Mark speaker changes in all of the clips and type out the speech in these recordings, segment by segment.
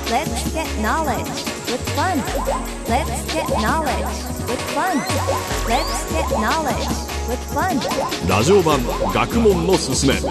Speaker 1: Let's get knowledge with fun. Let's get knowledge with fun. Let's get knowledge with fun.
Speaker 2: ラジオ版学問のすすめ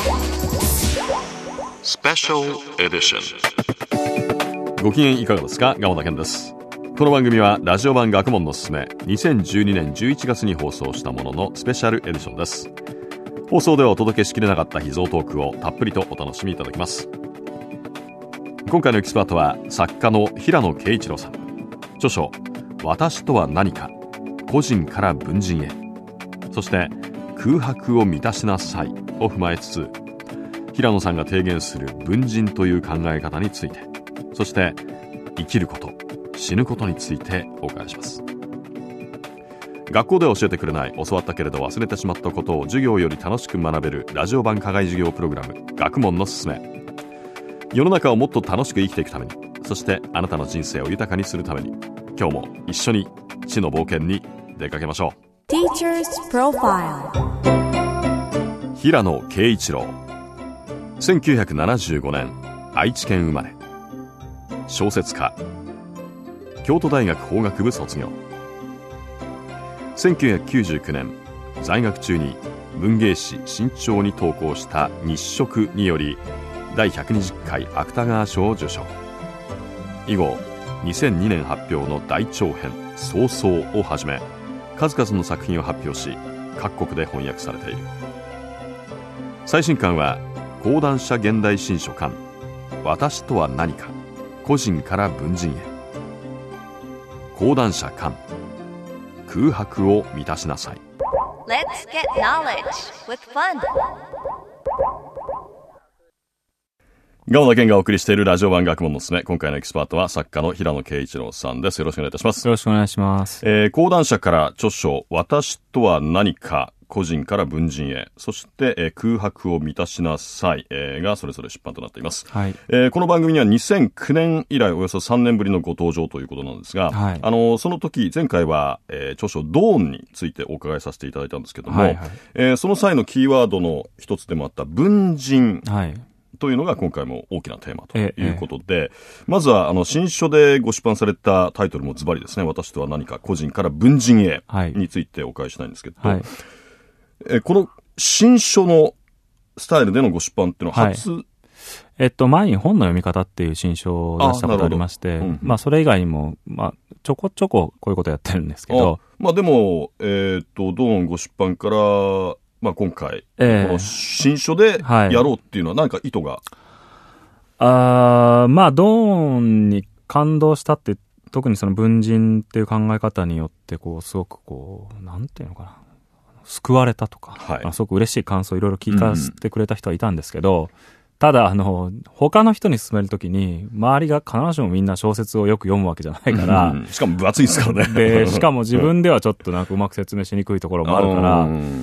Speaker 2: スペシャルエディション。ご機嫌いかがですか？鴨田健です。この番組はラジオ版学問のすすめ2012年11月に放送したもののスペシャルエディションです。放送ではお届けしきれなかった秘蔵トークをたっぷりとお楽しみいただきます。今回のエキスパートは作家の平野啓一郎さん。著書私とは何か、個人から文人へ、そして空白を満たしなさいを踏まえつつ、平野さんが提言する文人という考え方について、そして生きること、死ぬことについてお伺いします。学校では教えてくれない、教わったけれど忘れてしまったことを授業より楽しく学べるラジオ版課外授業プログラム、学問のすすめ。世の中をもっと楽しく生きていくために、そしてあなたの人生を豊かにするために、今日も一緒に知の冒険に出かけましょう。
Speaker 1: Teacher's Profile。
Speaker 2: 平野啓一郎、1975年愛知県生まれ、小説家、京都大学法学部卒業。1999年在学中に文芸誌新潮に投稿した日食により第120回芥川賞を受賞。以後2002年発表の大長編早々をはじめ数々の作品を発表し、各国で翻訳されている。最新刊は講談社現代新書刊、私とは何か、個人から文人へ。講談社刊、空白を満たしなさい。
Speaker 1: Let's get knowledge with fun。
Speaker 2: 鴨田健がお送りしているラジオ版学問のすすめ。今回のエキスパートは作家の平野啓一郎さんです。よろしくお願いいたします。
Speaker 3: よろしくお願いします。
Speaker 2: 講談社から著書私とは何か、個人から文人へ、そして、空白を満たしなさい、がそれぞれ出版となっています。
Speaker 3: はい。
Speaker 2: この番組には2009年以来およそ3年ぶりのご登場ということなんですが、
Speaker 3: はい、
Speaker 2: その時前回は、著書ドーンについてお伺いさせていただいたんですけども、
Speaker 3: はいはい、
Speaker 2: その際のキーワードの一つでもあった文人、
Speaker 3: はい
Speaker 2: というのが今回も大きなテーマということで、まずは新書でご出版されたタイトルもズバリですね、私とは何か、個人から文人へについてお伺いしたいんですけど、はい、この新書のスタイルでのご出版っていうのは初、
Speaker 3: はい、前に本の読み方っていう新書を出したことありまして、うんうん、それ以外にも、ちょこちょここういうことやってるんですけど、
Speaker 2: でも、ドーンご出版から今回、この新書でやろうっていうのは何か意図が、
Speaker 3: ドーンに感動したって、特にその文人っていう考え方によってすごくなんていうのかな、救われたとか、はい、すごく嬉しい感想をいろいろ聞かせてくれた人はいたんですけど、ただ他の人に勧めるときに周りが必ずしもみんな小説をよく読むわけじゃないから、
Speaker 2: しかも分厚いですからね。
Speaker 3: でしかも自分ではちょっとうまく説明しにくいところもあるから、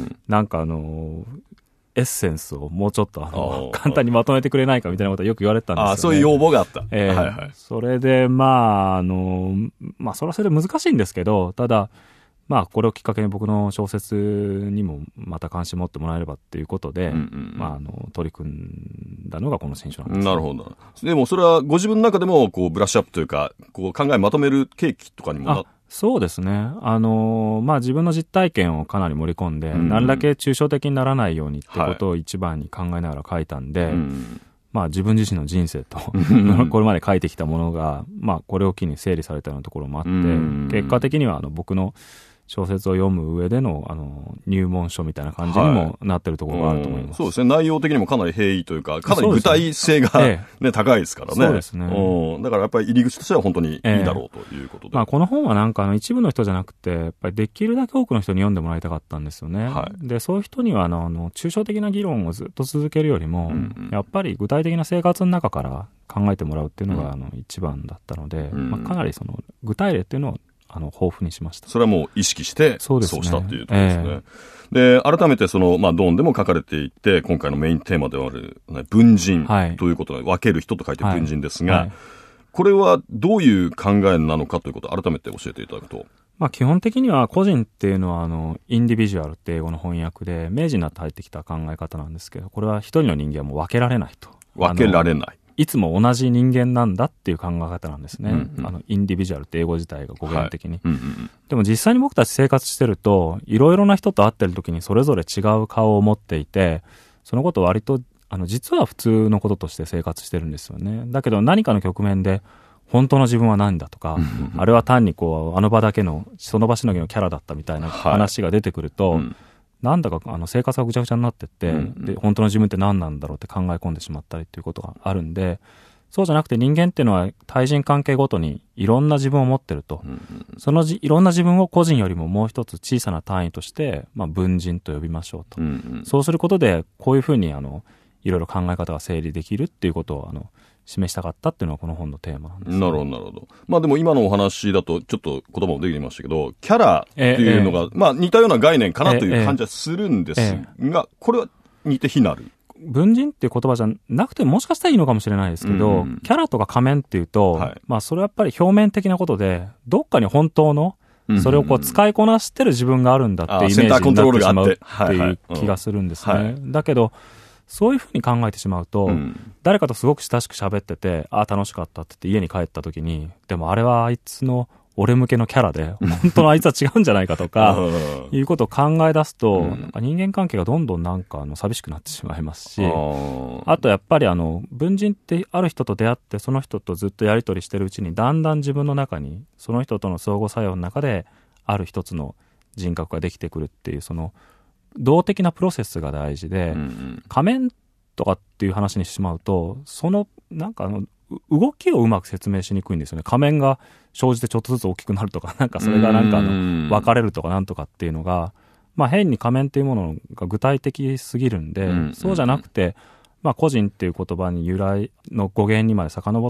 Speaker 3: エッセンスをもうちょっと簡単にまとめてくれないかみたいなことはよく言われてたんですよね。
Speaker 2: そういう要望があった。
Speaker 3: はいはい、それでそれはそれで難しいんですけど、ただこれをきっかけに僕の小説にもまた関心持ってもらえればっていうことで、取り組んだのがこの新書なんです、ね。なるほど。
Speaker 2: でもそれはご自分の中でもブラッシュアップというか、考えまとめる契機とかにも
Speaker 3: そうですね。自分の実体験をかなり盛り込んで、なるだけ抽象的にならないようにってことを一番に考えながら書いたんで、自分自身の人生とこれまで書いてきたものが、これを機に整理されたようなところもあって、結果的には僕の小説を読む上での入門書みたいな感じにもなってるところがあると思います。
Speaker 2: そうですね。内容的にもかなり平易というか、かなり具体性が、高いですからね。
Speaker 3: そうですね。
Speaker 2: だからやっぱり入り口としては本当にいいだろうということで。
Speaker 3: この本は一部の人じゃなくて、やっぱりできるだけ多くの人に読んでもらいたかったんですよね。はい、で、そういう人には抽象的な議論をずっと続けるよりも、やっぱり具体的な生活の中から考えてもらうっていうのが一番だったので、かなり具体例っていうのを豊富にしました。
Speaker 2: それはもう意識してそうしたっていうところですね。で、改めてドーンでも書かれていて、今回のメインテーマである、文人ということで、分ける人と書いて文人ですが、これはどういう考えなのかということを改めて教えていただくと。
Speaker 3: 基本的には個人っていうのはインディビジュアルって英語の翻訳で明治になって入ってきた考え方なんですけど、これは一人の人間はもう分けられないと。
Speaker 2: 分けられない。
Speaker 3: いつも同じ人間なんだっていう考え方なんですね。インディビジュアルって英語自体が語源的に。でも実際に僕たち生活してると、いろいろな人と会ってる時にそれぞれ違う顔を持っていて、そのことを割と、実は普通のこととして生活してるんですよね。だけど何かの局面で、本当の自分は何だとか、あれは単にあの場だけの、その場しのぎのキャラだったみたいな話が出てくると、なんだか生活がぐちゃぐちゃになってって、で本当の自分って何なんだろうって考え込んでしまったりっていうことがあるんで、そうじゃなくて人間っていうのは対人関係ごとにいろんな自分を持ってると、そのいろんな自分を個人よりももう一つ小さな単位として、文人と呼びましょうと、そうすることでこういうふうにいろいろ考え方が整理できるっていうことを示したかったっていうのはこの本のテーマなんです、ね。
Speaker 2: なるほどなるほど。でも今のお話だとちょっと言葉も出てきましたけど、キャラっていうのが、似たような概念かなという感じはするんですが、これは似て非なる。
Speaker 3: 文人っていう言葉じゃなくてもしかしたらいいのかもしれないですけど、キャラとか仮面っていうと、それはやっぱり表面的なことで、どっかに本当のそれを使いこなしてる自分があるんだっていうイメージになってしまうっていう気がするんですね。だけどそういうふうに考えてしまうと、誰かとすごく親しく喋ってて、楽しかったって言って家に帰った時に、でもあれはあいつの俺向けのキャラで、本当のあいつは違うんじゃないかとか、いうことを考え出すと、人間関係がどんどん寂しくなってしまいますし、あとやっぱり文人ってある人と出会って、その人とずっとやり取りしてるうちに、だんだん自分の中に、その人との相互作用の中で、ある一つの人格ができてくるっていう、動的なプロセスが大事で、仮面とかっていう話にしてしまうと、動きをうまく説明しにくいんですよね。仮面が生じてちょっとずつ大きくなるとか、それが分かれるとかなんとかっていうのが、変に仮面っていうものが具体的すぎるんで、そうじゃなくて、個人っていう言葉に由来の語源にまで遡って、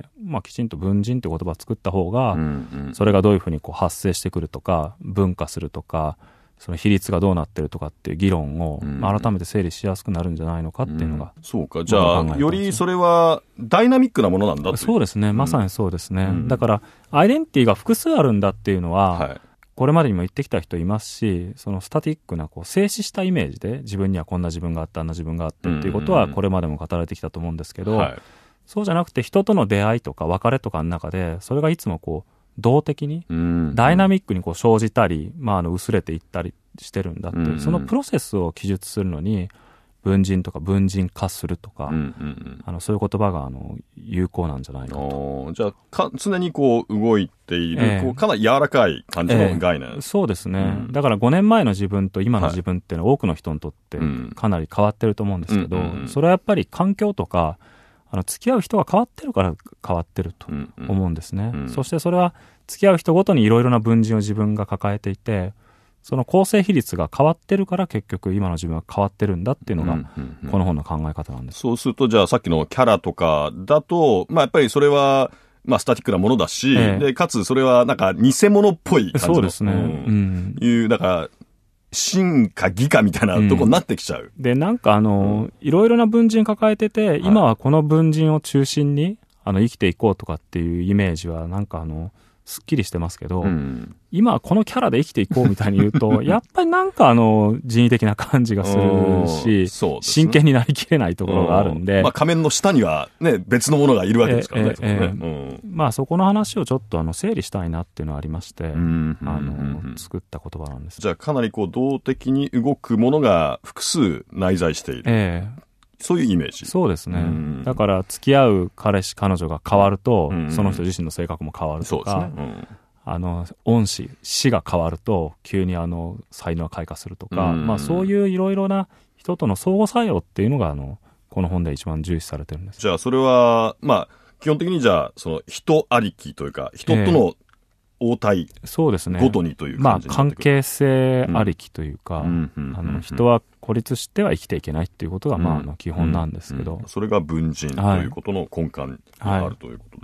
Speaker 3: きちんと文人っていう言葉を作った方が、それがどういうふうに発生してくるとか、分化するとか、その比率がどうなってるとかっていう議論を改めて整理しやすくなるんじゃないのかっていうのが、
Speaker 2: そうか。じゃあよりそれはダイナミックなものなんだと。
Speaker 3: そうですね、まさにそうですね、だからアイデンティティが複数あるんだっていうのは、これまでにも言ってきた人いますし、そのスタティックな静止したイメージで自分にはこんな自分があってあんな自分があってっていうことはこれまでも語られてきたと思うんですけど、そうじゃなくて人との出会いとか別れとかの中でそれがいつも動的にダイナミックに生じたり、薄れていったりしてるんだっていう、そのプロセスを記述するのに文人とか文人化するとか、そういう言葉が有効なんじゃないかと。
Speaker 2: じゃあ常に動いている、かなり柔らかい感じの概念、
Speaker 3: そうですね、だから5年前の自分と今の自分っていうのは多くの人にとってかなり変わってると思うんですけど、それはやっぱり環境とか付き合う人が変わってるから変わってると思うんですね、そしてそれは付き合う人ごとにいろいろな文人を自分が抱えていて、その構成比率が変わってるから結局今の自分は変わってるんだっていうのがこの本の考え方なんです。
Speaker 2: そうするとじゃあさっきのキャラとかだと、やっぱりそれはスタティックなものだし、でかつそれは偽物っぽい感じの、
Speaker 3: そうですね、
Speaker 2: いう真か偽かみたいなとこになってきちゃう、
Speaker 3: でいろいろな文人抱えてて、今はこの文人を中心に生きていこうとかっていうイメージはすっきりしてますけど、今はこのキャラで生きていこうみたいに言うとやっぱり人為的な感じがするし、真剣になりきれないところがあるんで、
Speaker 2: 仮面の下にはね別のものがいるわけですからね、
Speaker 3: そこの話をちょっと整理したいなっていうのがありまして、作った言葉なんです。
Speaker 2: じゃあかなり動的に動くものが複数内在している、そういうイメージ。
Speaker 3: そうですね。だから付き合う彼氏彼女が変わると、その人自身の性格も変わるとか、恩師師が変わると急に才能が開花するとか、そういういろいろな人との相互作用っていうのがこの本で一番重視されてるんです。
Speaker 2: じゃあそれは基本的にじゃあその人ありきというか人との応対ごとにという感じになってくる、
Speaker 3: 関係性ありきというか、人は孤立しては生きていけないっていうことが基本なんですけど、
Speaker 2: それが文人ということの根幹にあるということで、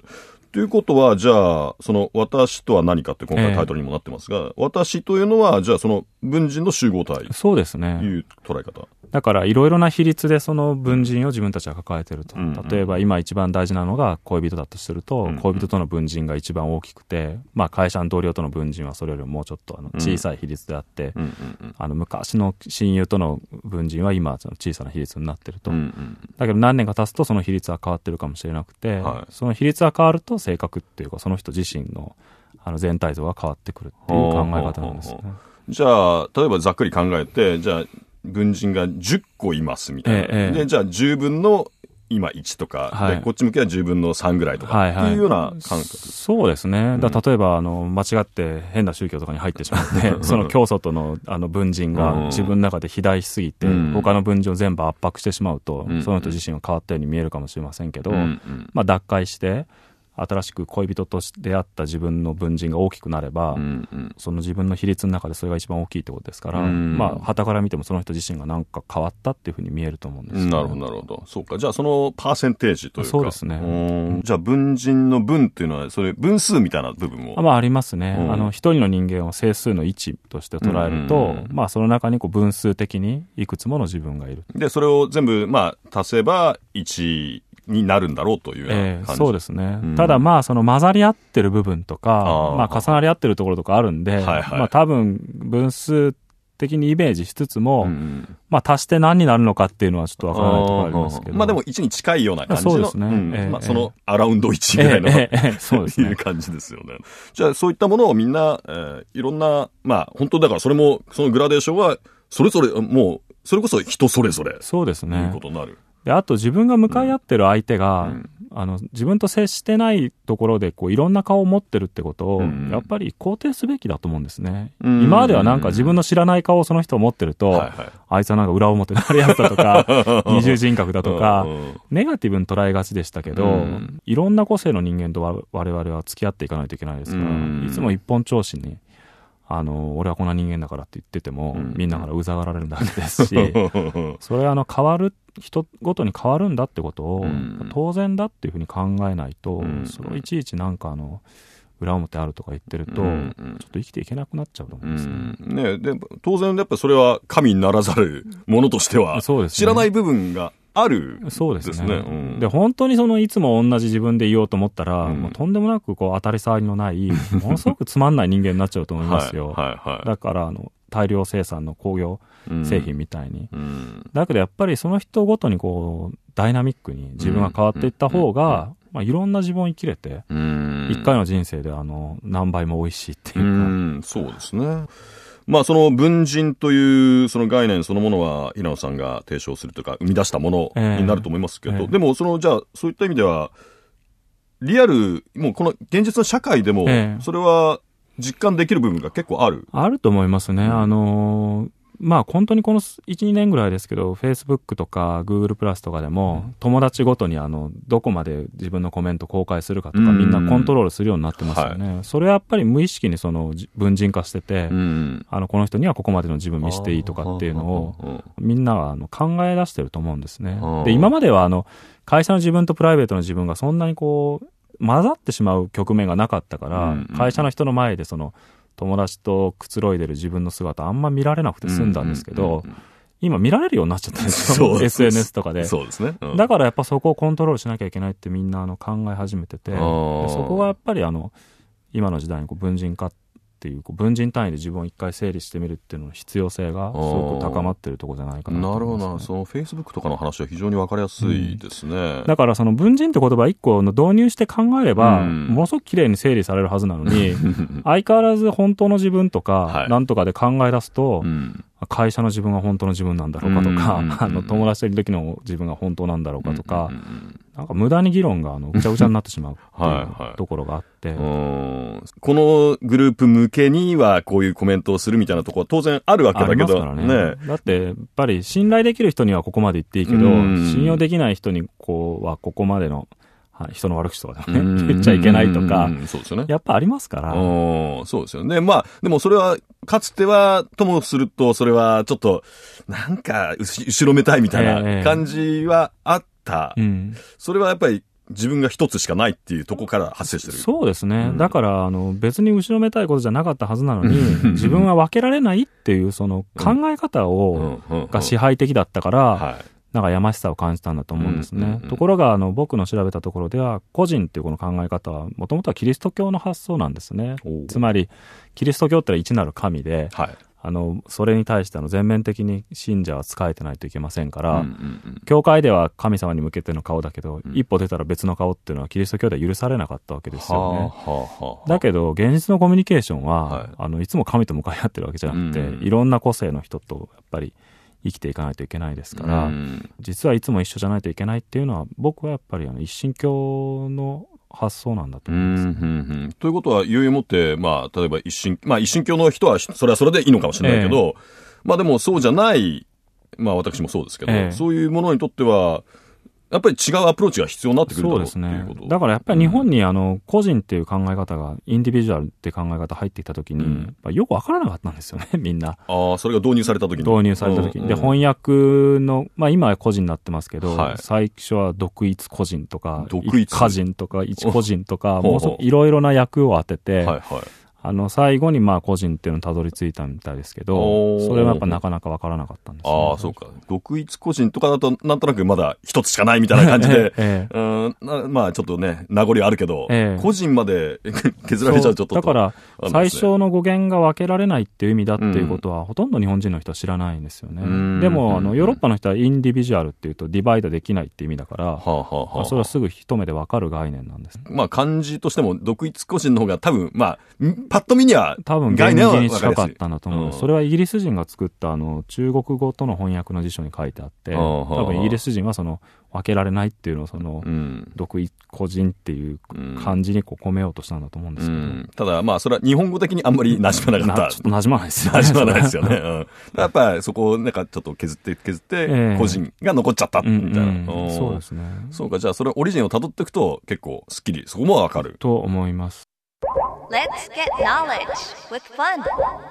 Speaker 2: ということは、じゃあ、その、私とは何かって今回タイトルにもなってますが、私というのは、じゃあその、文人の集合体。
Speaker 3: そうですね。
Speaker 2: いう捉え方。
Speaker 3: だから、いろいろな比率でその文人を自分たちは抱えていると。例えば、今一番大事なのが恋人だとすると、恋人との文人が一番大きくて、まあ、会社の同僚との文人はそれよりももうちょっと小さい比率であって、昔の親友との文人は今、小さな比率になってると。だけど、何年か経つとその比率は変わってるかもしれなくて、その比率が変わると性格っていうか、その人自身の全体像が変わってくるっていう考え方なんですね。
Speaker 2: じゃあ、例えばざっくり考えて、じゃあ、文人が10個いますみたいな。で、じゃあ10分の今1とか、で、こっち向けは10分の3ぐらいとか、っていうような感覚。
Speaker 3: そうですね。例えば、間違って変な宗教とかに入ってしまって、その教祖との文人が自分の中で肥大しすぎて、他の文人を全部圧迫してしまうと、その人自身は変わったように見えるかもしれませんけど、まあ、脱会して、新しく恋人として出会った自分の文人が大きくなれば、その自分の比率の中でそれが一番大きいってことですから、まあ、傍から見てもその人自身がなんか変わったっていうふうに見えると思うんですよね。
Speaker 2: なるほど、なるほど。そうか。じゃあ、そのパーセンテージというか。
Speaker 3: そうですね。
Speaker 2: じゃあ、文人の文っていうのは、それ、分数みたいな部分も。
Speaker 3: まあ、ありますね。一人の人間を整数の1として捉えると、まあ、その中に分数的にいくつもの自分がいる。
Speaker 2: で、それを全部、まあ、足せば1、になるんだろうというような感じ。
Speaker 3: そうですね。ただまあその混ざり合ってる部分とか、まあ重なり合ってるところとかあるんで、まあ多分分数的にイメージしつつも、まあ足して何になるのかっていうのはちょっとわからないところありますけど。
Speaker 2: まあでも1に近いような感じの。
Speaker 3: そうですね。
Speaker 2: まあそのアラウンド1ぐらいの、そうですね。いう感じですよね。じゃあそういったものをみんな、いろんな、まあ本当だからそれも、そのグラデーションは、それぞれ、もう、それこそ人それぞれ。
Speaker 3: そうですね。
Speaker 2: いうことになる。
Speaker 3: で、あと自分が向かい合ってる相手が、自分と接してないところでいろんな顔を持ってるってことを、やっぱり肯定すべきだと思うんですね。今まではなんか自分の知らない顔をその人を持ってると、あいつはなんか裏表であるやつだとか、二重人格だとか、ネガティブに捉えがちでしたけど、いろんな個性の人間と我々は付き合っていかないといけないですから、いつも一本調子に、俺はこんな人間だからって言ってても、みんなからうざがられるだけですし、それは変わる、人ごとに変わるんだってことを、当然だっていうふうに考えないと、それをいちいちなんか裏表あるとか言ってると、ちょっと生きていけなくなっちゃうと思うんですね。
Speaker 2: ね、で、当然やっぱりそれは神にならざるものとしては、知らない部分がある。
Speaker 3: そうですね。で、本当にいつも同じ自分でいようと思ったら、もうとんでもなく当たり障りのない、ものすごくつまんない人間になっちゃうと思いますよ。だから、大量生産の工業製品みたいに。だけどやっぱりその人ごとにダイナミックに自分が変わっていった方が、まあ、いろんな自分を生きれて、一回の人生で何倍も美味しいっていうか。
Speaker 2: そうですね。まあその文人というその概念そのものは平野さんが提唱するというか生み出したものになると思いますけど、でもじゃあそういった意味ではリアル、もうこの現実の社会でもそれは実感できる部分が結構ある。
Speaker 3: あると思いますね。まあ本当にこの1、2年ぐらいですけど、Facebook とか Google プラスとかでも、友達ごとにどこまで自分のコメント公開するかとか、みんなコントロールするようになってますよね。それはやっぱり無意識に文人化してて、この人にはここまでの自分見せていいとかっていうのを、みんなは考え出してると思うんですね。で、今までは会社の自分とプライベートの自分がそんなに混ざってしまう局面がなかったから、会社の人の前で友達とくつろいでる自分の姿あんま見られなくて済んだんですけど、今見られるようになっちゃったんですよ。SNS とかで。
Speaker 2: そうですね。
Speaker 3: だからやっぱそこをコントロールしなきゃいけないってみんな考え始めてて、そこがやっぱり今の時代に文人化っていう文人単位で自分を一回整理してみるっていうのの必要性がすごく高まってるところじゃないかなと思いますね。
Speaker 2: なるほど。その Facebook とかの話は非常に分かりやすいですね。
Speaker 3: だから文人って言葉一個導入して考えれば、ものすごく綺麗に整理されるはずなのに、相変わらず本当の自分とか、なんとかで考え出すと、会社の自分が本当の自分なんだろうかとか、友達といる時の自分が本当なんだろうかとか、なんか無駄に議論がぐちゃぐちゃになってしまうっていうところがあって、
Speaker 2: このグループ向けにはこういうコメントをするみたいなところは当然あるわけだけど、
Speaker 3: ね。だってやっぱり信頼できる人にはここまで言っていいけど、信用できない人にはここまでの人の悪口とかでもね、言っちゃいけないとか、
Speaker 2: そうですよね。
Speaker 3: やっぱありますから。
Speaker 2: そうですよね。まあ、でもそれは、かつては、ともすると、それはちょっと、なんか、後ろめたいみたいな感じはあった。それはやっぱり、 自分が一つしかないっていうとこから発生してる。
Speaker 3: そうですね。だから、別に後ろめたいことじゃなかったはずなのに、自分は分けられないっていう、その考え方が支配的だったから、なんかやましさを感じたんだと思うんですね。ところが、僕の調べたところでは、個人っていうこの考え方は、もともとはキリスト教の発想なんですね。つまり、キリスト教ってのは一なる神で、それに対して全面的に信者は仕えてないといけませんから、教会では神様に向けての顔だけど、一歩出たら別の顔っていうのはキリスト教では許されなかったわけですよね。だけど、現実のコミュニケーションは、いつも神と向かい合ってるわけじゃなくて、いろんな個性の人とやっぱり生きていかないといけないですから、実はいつも一緒じゃないといけないっていうのは、僕はやっぱり一神教の発想なんだと思います。
Speaker 2: ということは、いよいよもって、例えば一神教の人は、それはそれでいいのかもしれないけど、でもそうじゃない、私もそうですけど、そういうものにとっては、やっぱり違うアプローチが必要になってくるだろうっていうこと。
Speaker 3: だからやっぱり日本に個人っていう考え方が、インディビジュアルっていう考え方入ってきたときに、よくわからなかったんですよね、みんな。
Speaker 2: それが導入されたときに。
Speaker 3: 導入されたときに。で、翻訳の、今は個人になってますけど、最初は独一個人とか、一個人とか、一個人とか、もういろいろな役を当てて、最後に個人っていうのにたどり着いたみたいですけど、それはやっぱなかなかわからなかったんですよね。
Speaker 2: そうか。独一個人とかだと、なんとなくまだ一つしかないみたいな感じで、ちょっとね、名残あるけど、個人まで削られちゃうちょっと。
Speaker 3: だから、最初の語源が分けられないっていう意味だっていうことは、ほとんど日本人の人は知らないんですよね。でも、ヨーロッパの人はインディビジュアルっていうと、ディバイドできないっていう意味だから、それはすぐ一目で分かる概念なんです。
Speaker 2: 漢字としても、独一個人の方が多分、パッと見には
Speaker 3: 多分原理に近かったんだと思う。それはイギリス人が作った中国語との翻訳の辞書に書いてあって、多分イギリス人は分けられないっていうのを独一個人っていう漢字に込めようとしたんだと思うんですけど。
Speaker 2: ただそれは日本語的にあんまり馴染まなかった。
Speaker 3: ちょっと馴染まないですよね。
Speaker 2: 馴染まないですよね。やっぱりそこをなんかちょっと削って個人が残っちゃったみたいな。
Speaker 3: そうですね。
Speaker 2: そうか、じゃあそれオリジンを辿っていくと結構スッキリ、そこもわかる。
Speaker 3: と思います。
Speaker 1: Let's get knowledge with fun.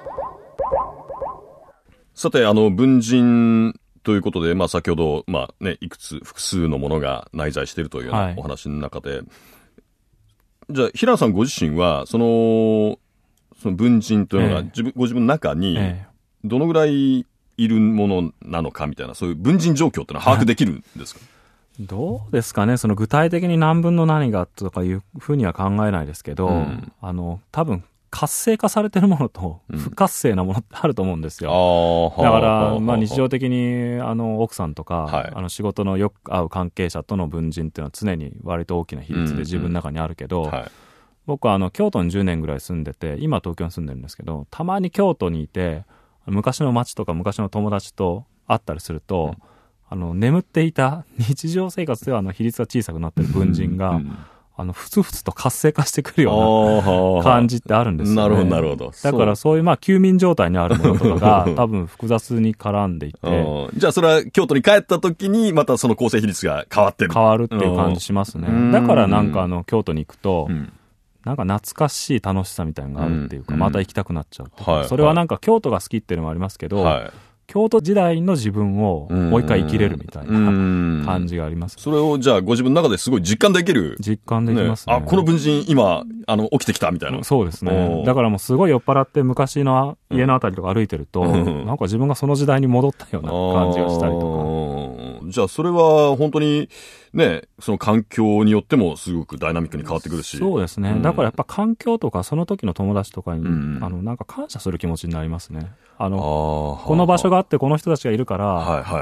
Speaker 2: さて、文人ということで、先ほど、いくつ、複数のものが内在しているというようなお話の中で、じゃあ、平野さんご自身は、その文人というのがご自分の中に、どのぐらいいるものなのかみたいな、そういう文人状況っていうのは把握できるんですか？
Speaker 3: どうですかね。具体的に何分の何がとかいうふうには考えないですけど、多分活性化されてるものと不活性なものってあると思うんですよ。だから、日常的に奥さんとか、仕事のよく会う関係者との文人っていうのは常に割と大きな比率で自分の中にあるけど、僕は京都に10年ぐらい住んでて、今東京に住んでるんですけど、たまに京都にいて、昔の街とか昔の友達と会ったりすると、眠っていた日常生活では比率が小さくなってる文人が、ふつふつと活性化してくるような感じってあるんですよね。
Speaker 2: なるほど、なるほど。
Speaker 3: だからそういう休眠状態にあるものとかが多分複雑に絡んでいて。
Speaker 2: じゃあそれは京都に帰った時にまたその構成比率が変わってる。
Speaker 3: 変わるっていう感じしますね。だからなんか京都に行くと、なんか懐かしい楽しさみたいなのがあるっていうか、また行きたくなっちゃうっていうか。それはなんか京都が好きっていうのもありますけど、京都時代の自分をもう一回生きれるみたいな感じがあります。
Speaker 2: それをじゃあご自分の中ですごい実感できる。
Speaker 3: 実感できますね。
Speaker 2: この文人今、起きてきたみたいな。
Speaker 3: そうですね。だからもうすごい酔っ払って昔の家のあたりとか歩いてると、なんか自分がその時代に戻ったような感じがしたりとか。
Speaker 2: じゃあそれは本当にね、その環境によってもすごくダイナミックに変わってくるし。
Speaker 3: そうですね。だからやっぱ環境とかその時の友達とかに、なんか感謝する気持ちになりますね。この場所があってこの人たちがいるから、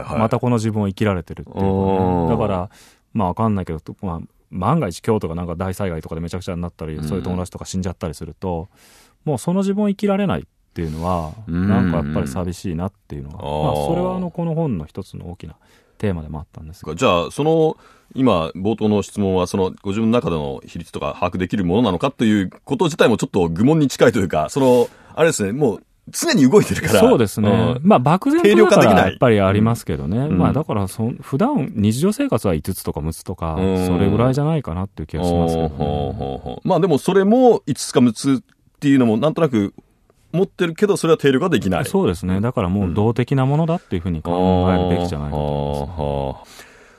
Speaker 3: またこの自分を生きられてるっていうかね。だから、わかんないけど、万が一京都がなんか大災害とかでめちゃくちゃになったり、そういう友達とか死んじゃったりすると、もうその自分を生きられないっていうのは、なんかやっぱり寂しいなっていうのが、それはこの本の一つの大きなテーマでもあったんですが。
Speaker 2: じゃあ、今、冒頭の質問は、ご自分の中での比率とか把握できるものなのかということ自体もちょっと愚問に近いというか、あれですね、もう、常に動いてるから。
Speaker 3: そうですね。漠然とだからやっぱりありますけどね。だから、普段、日常生活は5つとか6つとか、それぐらいじゃないかなっていう気がしますけどね。
Speaker 2: でもそれも5つか6つっていうのもなんとなく持ってるけど、それは定量ができない。
Speaker 3: そうですね。だからもう動的なものだっていうふうに考えるべきじゃないかと思います。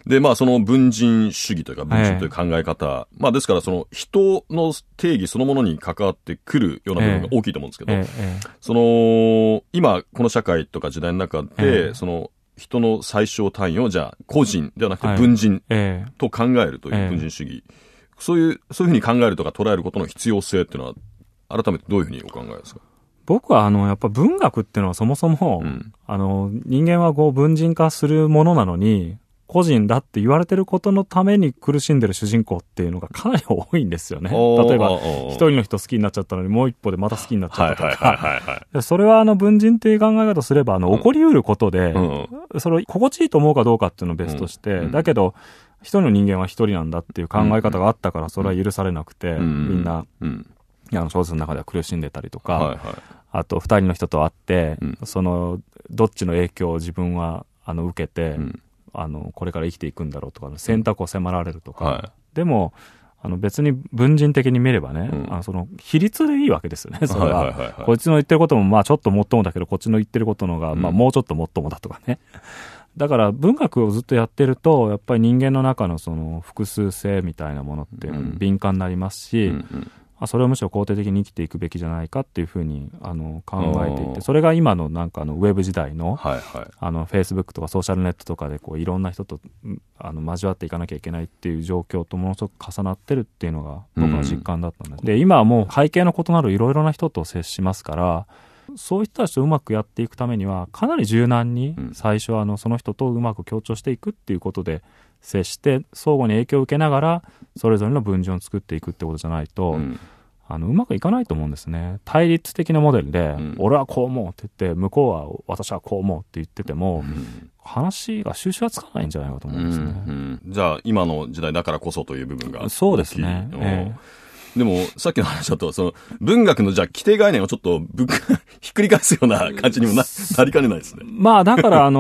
Speaker 2: で、まあその文人主義というか文人という考え方、まあですからその人の定義そのものに関わってくるような部分が大きいと思うんですけど、その、今この社会とか時代の中で、その人の最小単位をじゃあ個人ではなくて文人と考えるという文人主義、そういうふうに考えるとか捉えることの必要性っていうのは、改めてどういうふうにお考えですか？
Speaker 3: 僕はやっぱ文学っていうのはそもそも、人間はこう文人化するものなのに、個人だって言われてることのために苦しんでる主人公っていうのがかなり多いんですよね。例えば、一人の人好きになっちゃったのにもう一歩でまた好きになっちゃったとか。それは文人っていう考え方すれば、起こり得ることで、それを心地いいと思うかどうかっていうのを別として、だけど、一人の人間は一人なんだっていう考え方があったから、それは許されなくて、みんな、小説の中では苦しんでたりとか、あと二人の人と会って、どっちの影響を自分は受けて、これから生きていくんだろうとか、選択を迫られるとか、でも別に文人的に見ればね、比率でいいわけですよね。それはこいつの言ってることもまあちょっともっともだけど、こっちの言ってることのがまあもうちょっともっともだとかね。だから文学をずっとやってると、やっぱり人間の中のその複数性みたいなものっていうのに敏感になりますし、それをむしろ肯定的に生きていくべきじゃないかっていうふうに考えていて、それが今のなんかウェブ時代の、Facebook とかソーシャルネットとかでこういろんな人と交わっていかなきゃいけないっていう状況とものすごく重なってるっていうのが僕の実感だったんです。で、今はもう背景の異なるいろいろな人と接しますから、そういった人とうまくやっていくためにはかなり柔軟に最初はその人とうまく協調していくっていうことで接して相互に影響を受けながらそれぞれの文人を作っていくってことじゃないと、うまくいかないと思うんですね。対立的なモデルで、俺はこう思うって言って向こうは私はこう思うって言ってても、話が収集はつかないんじゃないかと思うんですね。
Speaker 2: じゃあ今の時代だからこそという部分が大きい。
Speaker 3: そうですね。
Speaker 2: でも、さっきの話だと、文学のじゃあ規定概念をちょっとひっくり返すような感じにもなりかねないですね。
Speaker 3: まあ、だから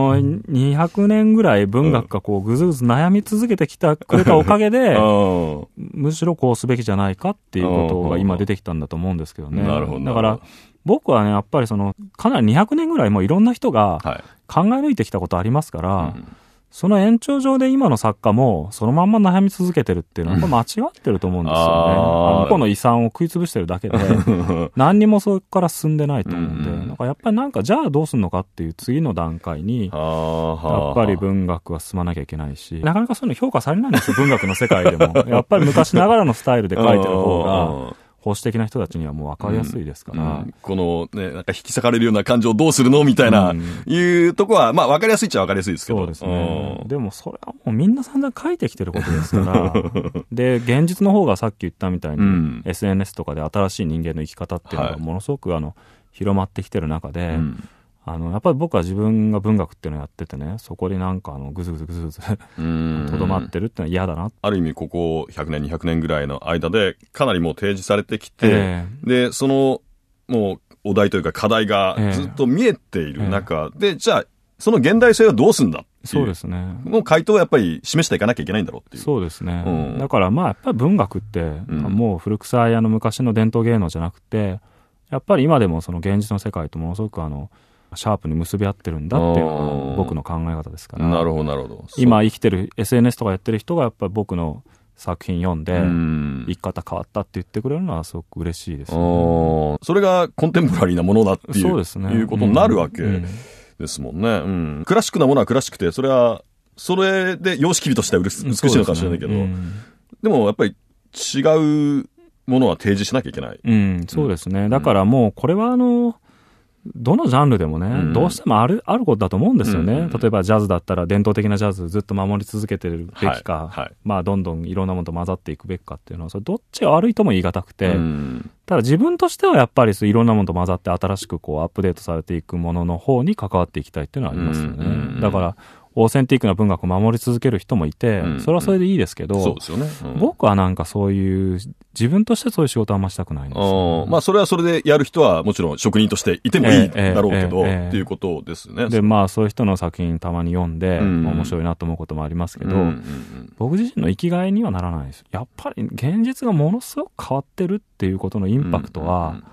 Speaker 3: 200年ぐらい文学がこうぐずぐず悩み続けてくれたおかげで、むしろこうすべきじゃないかっていうことが今出てきたんだと思うんですけどね。
Speaker 2: なるほど。
Speaker 3: だから、僕はね、やっぱりかなり200年ぐらいもういろんな人が考え抜いてきたことありますから、その延長上で今の作家もそのまんま悩み続けてるっていうのは間違ってると思うんですよね。向こうの遺産を食いつぶしてるだけで何にもそこから進んでないと思うんで、なんかやっぱりじゃあどうすんのかっていう次の段階にやっぱり文学は進まなきゃいけないし、なかなかそういうの評価されないんですよ、文学の世界でも。やっぱり昔ながらのスタイルで書いてる方が保守的な人たちにはもう分かりやすいですから、
Speaker 2: このね、なんか引き裂かれるような感情をどうするのみたいな、いうとこは、まあ分かりやすいっちゃ分かりやすいですけど。
Speaker 3: そうですね。でもそれはもうみんな散々書いてきてることですから、で、現実の方がさっき言ったみたいに、SNS とかで新しい人間の生き方っていうのがものすごく広まってきてる中で、やっぱり僕は自分が文学っていうのをやっててね、そこでなんかぐずぐずとどまってるっていうのは嫌だな。
Speaker 2: ある意味ここ100年200年ぐらいの間でかなりもう提示されてきて、でもうお題というか課題がずっと見えている中で、じゃあその現代性はどうすんだっていう、
Speaker 3: そうですね、
Speaker 2: の回答はやっぱり示していかなきゃいけないんだろうっていう。
Speaker 3: そうですね、だからまあやっぱり文学って、もう古臭い昔の伝統芸能じゃなくて、やっぱり今でもその現実の世界とものすごくシャープに結び合ってるんだっていうのが僕の考え方ですから。
Speaker 2: なるほどなるほど。
Speaker 3: 今生きてる SNS とかやってる人がやっぱり僕の作品読んで生き方変わったって言ってくれるのはすごく嬉しいですね。
Speaker 2: それがコンテンポラリーなものだっていう、そうですね、いうことになるわけですもんね。クラシックなものはクラシックで、それはそれで様式美としては美しいのかもしれないけど、でもやっぱり違うものは提示しなきゃいけない。
Speaker 3: そうですね。だからもうこれはどのジャンルでもね、どうしてもあることだと思うんですよね。例えばジャズだったら伝統的なジャズずっと守り続けてるべきか、まあどんどんいろんなものと混ざっていくべきかっていうのは、それどっちが悪いとも言い難くて、ただ自分としてはやっぱりいろんなものと混ざって新しくこうアップデートされていくものの方に関わっていきたいっていうのはありますよね。だからオーセンティックな文学を守り続ける人もいて、それはそれでいいですけど、
Speaker 2: そうですよね。
Speaker 3: 僕はなんかそういう自分としてそういう仕事はあんましたくないんですよ、
Speaker 2: まあそれはそれでやる人はもちろん職人としていてもいいだろうけど、っていうことですね。
Speaker 3: でまあそういう人の作品たまに読んで、面白いなと思うこともありますけど、僕自身の生きがいにはならないです。やっぱり現実がものすごく変わってるっていうことのインパクトは、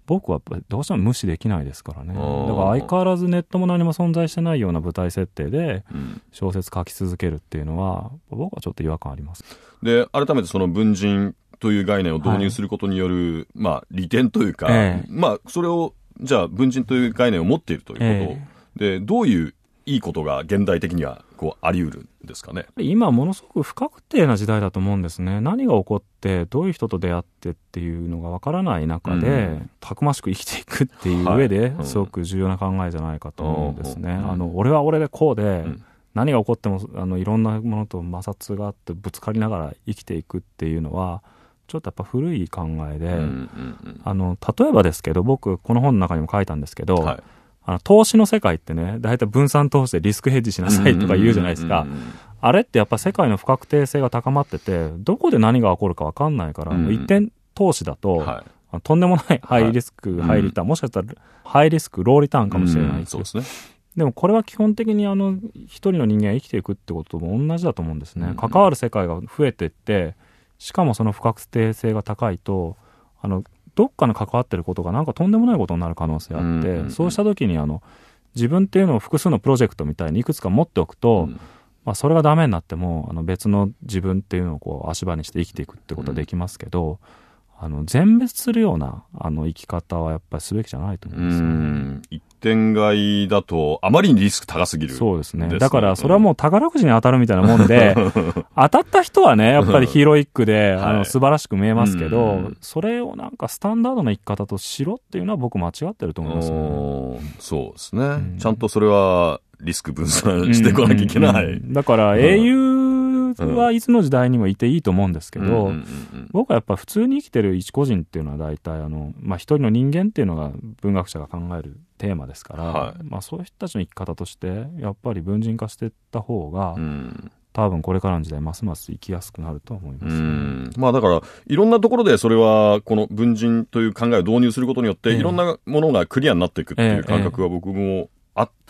Speaker 3: 僕はやっぱりどうしても無視できないですからね。だから相変わらずネットも何も存在してないような舞台設定で小説書き続けるっていうのは、僕はちょっと違和感あります。
Speaker 2: で、改めてその文人という概念を導入することによる、まあ利点というか、まあそれをじゃあ文人という概念を持っているということで、どういういいことが現代的にはこうあり得るんですかね。
Speaker 3: 今ものすごく不確定な時代だと思うんですね。何が起こってどういう人と出会ってっていうのがわからない中で、たくましく生きていくっていう上で、すごく重要な考えじゃないかと思うんですね。俺は俺でこうで、何が起こってもいろんなものと摩擦があってぶつかりながら生きていくっていうのはちょっとやっぱ古い考えで、例えばですけど、僕この本の中にも書いたんですけど、投資の世界ってね、だいたい分散投資でリスクヘッジしなさいとか言うじゃないですか。あれってやっぱ世界の不確定性が高まってて、どこで何が起こるか分かんないから、一点投資だと、とんでもないハイリスク、ハイリターン、もしかしたらハイリスク、ローリターンかもしれない。
Speaker 2: そうですね。
Speaker 3: でもこれは基本的に一人の人間が生きていくってことも同じだと思うんですね。関わる世界が増えていって、しかもその不確定性が高いと、どっかの関わってることがなんかとんでもないことになる可能性あって、そうした時に自分っていうのを複数のプロジェクトみたいにいくつか持っておくと、まあそれがダメになっても別の自分っていうのをこう足場にして生きていくってことはできますけど、全滅するような生き方はやっぱりすべきじゃないと思うんですよね。
Speaker 2: 一点買いだとあまりにリスク高すぎる。
Speaker 3: そうですね。だからそれはもう宝くじに当たるみたいなもんで、当たった人はね、やっぱりヒーロイックで、素晴らしく見えますけど、それをなんかスタンダードな生き方としろっていうのは僕間違ってると思いますね。
Speaker 2: そうですね。ちゃんとそれはリスク分散していかなきゃいけない。
Speaker 3: だから英雄はいつの時代にもいていいと思うんですけど、僕はやっぱ普通に生きてる一個人っていうのは大体まあ一人の人間っていうのが文学者が考えるテーマですから、まあそういう人たちの生き方としてやっぱり文人化していった方が、多分これからの時代ますます生きやすくなると思います。
Speaker 2: まあだからいろんなところでそれはこの文人という考えを導入することによって、いろんなものがクリアになっていくっていう感覚は僕もあって、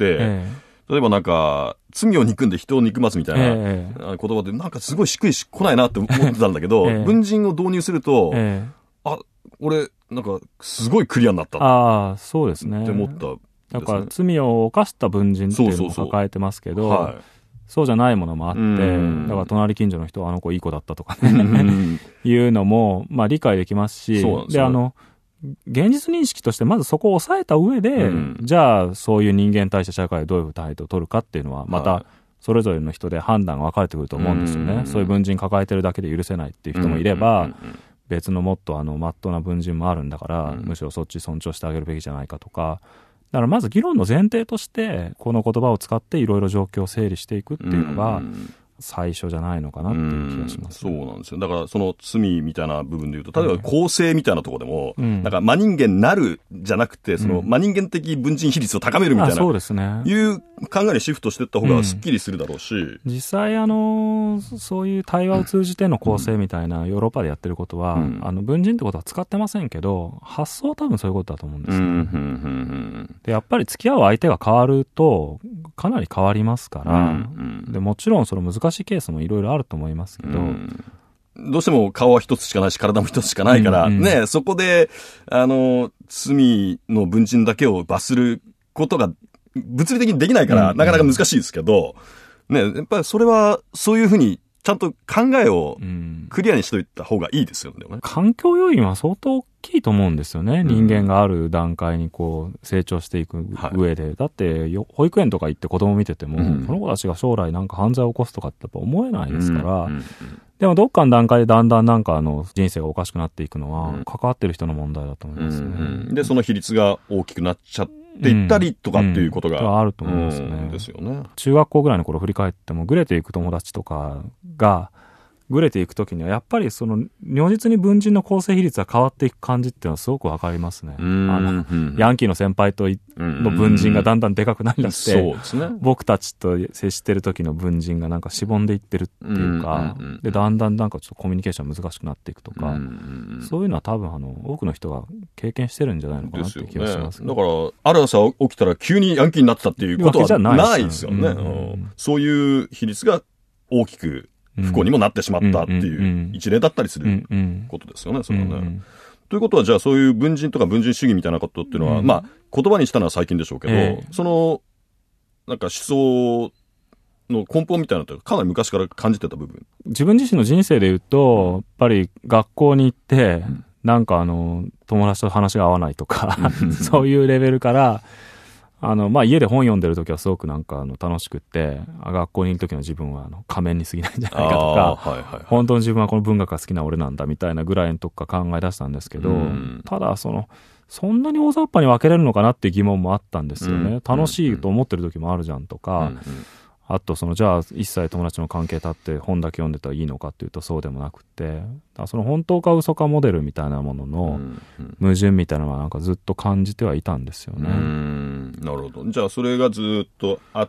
Speaker 2: 例えばなんか罪を憎んで人を憎ますみたいな言葉でなんかすごいしっくり来ないなって思ってたんだけど、文人を導入すると、俺なんかすごいクリアになった
Speaker 3: そうですね
Speaker 2: って思った。
Speaker 3: だから罪を犯した文人っていうのも抱えてますけど、そうじゃないものもあって、だから隣近所の人はあの子いい子だったとかねいうのもまあ理解できますし、で現実認識としてまずそこを抑えた上で、じゃあそういう人間対して社会でどういう態度を取るかっていうのはまたそれぞれの人で判断が分かれてくると思うんですよね。そういう文人抱えてるだけで許せないっていう人もいれば、別のもっと真っ当な文人もあるんだから、むしろそっち尊重してあげるべきじゃないかとか、だからまず議論の前提としてこの言葉を使っていろいろ状況を整理していくっていうのが最初じゃないのかなっていう気がします、
Speaker 2: そうなんですよ。だからその罪みたいな部分で言うと、例えば公正みたいなところでも、なんか真人間なるじゃなくて、その真人間的文人比率を高めるみたいな、
Speaker 3: そうですね、
Speaker 2: いう考えにシフトしていった方がスッキリするだろうし、
Speaker 3: 実際そういう対話を通じての公正みたいなヨーロッパでやってることは、文人ってことは使ってませんけど、発想は多分そういうことだと思うんですよね。でやっぱり付き合う相手が変わるとかなり変わりますから、でもちろんその難しいケースもいろいろあると思いますけど、
Speaker 2: どうしても顔は一つしかないし体も一つしかないから、ね、そこで罪の文人だけを罰することが物理的にできないから、なかなか難しいですけど、ね、やっぱりそれはそういうふうにちゃんと考えをクリアにしといた方がいいですよね。
Speaker 3: 環境要因は相当大きいと思うんですよね。人間がある段階にこう成長していく上で、だって保育園とか行って子供見てても、その子たちが将来なんか犯罪を起こすとかってやっぱ思えないですから、でもどっかの段階でだんだんなんか人生がおかしくなっていくのは関わってる人の問題だと思いますね。
Speaker 2: でその比率が大きくなっちゃっていったりとかっていうことが、
Speaker 3: あると思いますね。
Speaker 2: ですよね。
Speaker 3: 中学校ぐらいの頃振り返ってもグレていく友達とかがグレていくときにはやっぱりその如実に文人の構成比率が変わっていく感じっていうのはすごくわかりますね。ヤンキーの先輩との文人がだんだんでかくなりだして、僕たちと接してる時の文人がなんかしぼんでいってるっていうか、でだんだんなんかちょっとコミュニケーション難しくなっていくとか、そういうのは多分多くの人が経験してるんじゃないのかなっていう気がします、ね。
Speaker 2: だからある朝起きたら急にヤンキーになってたっていうことはないですよね。そういう比率が大きく不幸にもなってしまったっていう一例だったりすることですよね、それはね。 ということはじゃあそういう文人とか文人主義みたいなことっていうのは、まあ言葉にしたのは最近でしょうけど、そのなんか思想の根本みたいなのってかなり昔から感じてた部分。
Speaker 3: 自分自身の人生で言うと、やっぱり学校に行って、なんか友達と話が合わないとかそういうレベルからまあ、家で本読んでる時はすごくなんか楽しくって、学校にいる時の自分は仮面に過ぎないんじゃないかとか、本当の自分はこの文学が好きな俺なんだみたいなぐらいのとこから考え出したんですけど、ただそんなに大雑把に分けれるのかなっていう疑問もあったんですよね。楽しいと思ってる時もあるじゃんとか、あとじゃあ一切友達の関係立って本だけ読んでたらいいのかっていうとそうでもなくて、本当か嘘かモデルみたいなものの矛盾みたいなのはなんかずっと感じてはいたんですよね。
Speaker 2: なるほど。じゃあそれがずっとあって、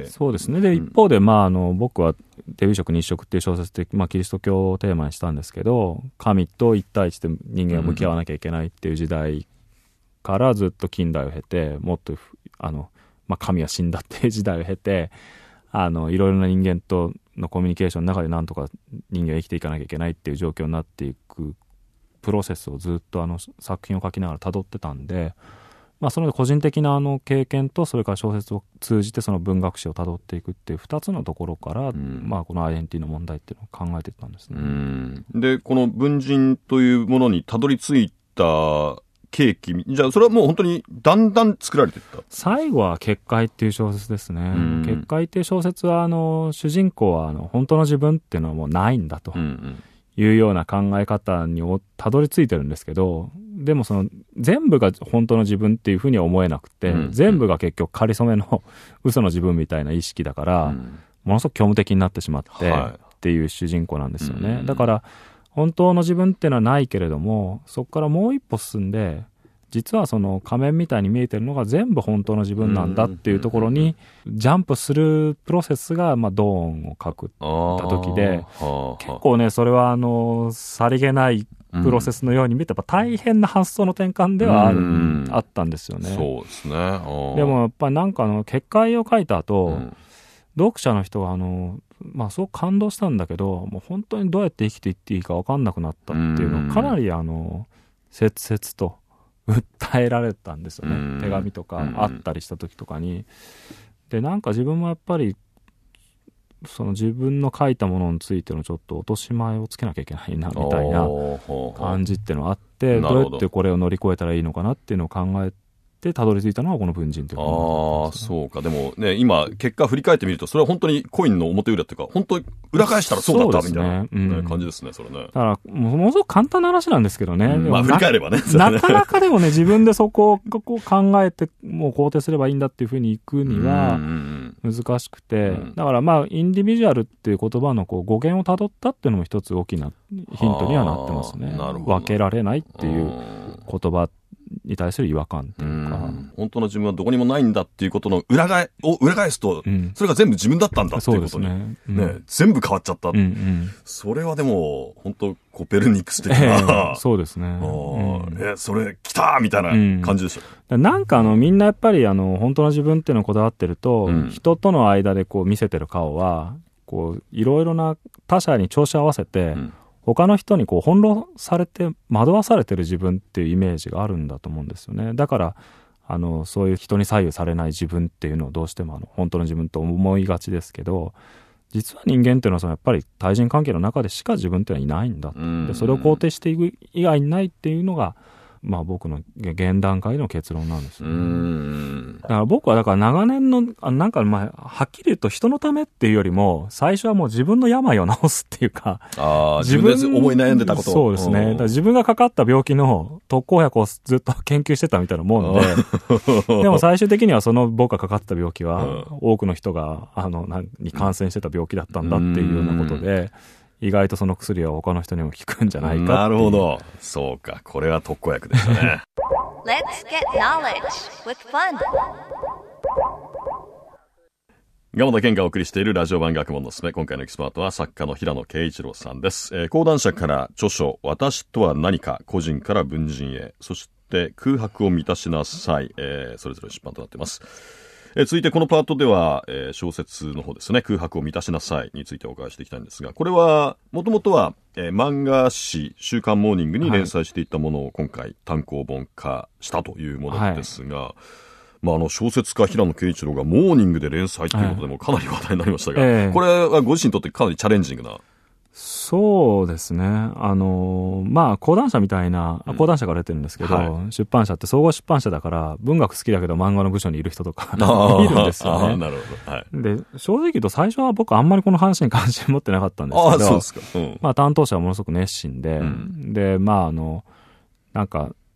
Speaker 3: そうですね。で一方で僕はデビュー色日食っていう小説で、キリスト教をテーマにしたんですけど、神と一対一で人間は向き合わなきゃいけないっていう時代からずっと近代を経て、もっと神は死んだっていう時代を経て、いろいろな人間とのコミュニケーションの中でなんとか人間は生きていかなきゃいけないっていう状況になっていくプロセスをずっと作品を書きながら辿ってたんで、その個人的な経験とそれから小説を通じてその文学史を辿っていくっていう2つのところから、このアイデンティティの問題っていうのを考えてたんですね。
Speaker 2: でこの文人というものにたどり着いた契機、じゃあそれはもう本当にだんだん作られていった。
Speaker 3: 最後は結界っていう小説ですね。結界っていう小説は主人公は本当の自分っていうのはもうないんだというような考え方にたどり着いてるんですけど、でも全部が本当の自分っていうふうには思えなくて、全部が結局仮初めの嘘の自分みたいな意識だから、ものすごく虚無的になってしまってっていう主人公なんですよね。だから本当の自分っていうのはないけれども、そこからもう一歩進んで、実は仮面みたいに見えてるのが全部本当の自分なんだっていうところにジャンプするプロセスがドーンを書くった時で、結構ねそれはさりげないプロセスのように見てやっぱ大変な発想の転換ではあったんですよね。
Speaker 2: そうですね。
Speaker 3: でもやっぱりなんか結界を書いた後、読者の人がすごく感動したんだけど、もう本当にどうやって生きていっていいか分かんなくなったっていうのをかなり切々と訴えられたんですよね。手紙とかあったりした時とかに。でなんか自分もやっぱり自分の書いたものについてのちょっと落とし前をつけなきゃいけないなみたいな感じっていうのがあって、どうやってこれを乗り越えたらいいのかなっていうのを考えてたどり着いたのはこの文人という
Speaker 2: ことですね。そうか。でもね、今結果振り返ってみるとそれは本当にコインの表裏っていうか、本当に裏返したらそうだったみたいな、感じですね。それね。
Speaker 3: だからものすごく簡単な話なんですけどね。
Speaker 2: 振り返ればね。
Speaker 3: なかなかでもね、自分でそこを考えてもう肯定すればいいんだっていうふうにいくには難しくて、だからインディビジュアルっていう言葉の語源をたどったっていうのも一つ大きなヒントにはなってますね。分けられないっていう言葉に対する違和感っていうか、
Speaker 2: 本当の自分はどこにもないんだっていうことの裏返すと、それが全部自分だったんだっていうことに、全部変わっちゃった、それはでも本当コペルニクス的な、
Speaker 3: そうですね、
Speaker 2: それ来たみたいな感じでした、
Speaker 3: なんかみんなやっぱり本当の自分っていうのをこだわってると、人との間で見せてる顔はいろいろな他者に調子を合わせて、他の人に翻弄されて惑わされてる自分っていうイメージがあるんだと思うんですよね。だからそういう人に左右されない自分っていうのをどうしても本当の自分と思いがちですけど、実は人間っていうのはやっぱり対人関係の中でしか自分っていうのはいないんだ、でそれを肯定していく以外にないっていうのが僕の現段階の結論なんですよね。だから僕は長年のはっきり言うと人のためっていうよりも最初はもう自分の病を治すっていうか、
Speaker 2: 自分で思い悩んでたことを、
Speaker 3: そうですね。だから自分がかかった病気の特効薬をずっと研究してたみたいなもんで、でも最終的には僕がかかった病気は多くの人がに感染してた病気だったんだっていうようなことで、意外とその薬は他の人にも効くんじゃないかっていう。
Speaker 2: なるほど。そうか。これは特効薬でしたね。
Speaker 1: Let's get knowledge with fun.
Speaker 2: 蒲田健がお送りしているラジオ版学問のすすめ。今回のエキスパートは作家の平野啓一郎さんです。講談社から著書、私とは何か、個人から文人へ、そして空白を満たしなさい、それぞれ出版となっています。 続いてこのパートでは、小説の方ですね、空白を満たしなさいについてお伺いしていきたいんですが、これは、もともとは、漫画誌、週刊モーニングに連載していったものを今回単行本化したというものですが、小説家平野啓一郎がモーニングで連載ということでもかなり話題になりましたが、これはご自身にとってかなりチャレンジングな。
Speaker 3: そうですね。講談社みたいな、講談社から出てるんですけど、出版社って総合出版社だから、文学好きだけど漫画の部署にいる人とかいるんですよね。
Speaker 2: なるほど。はい。
Speaker 3: で、正直言うと最初は僕あんまりこの話に関心持ってなかったんですけど、
Speaker 2: そうですか。
Speaker 3: 担当者はものすごく熱心で、で、なん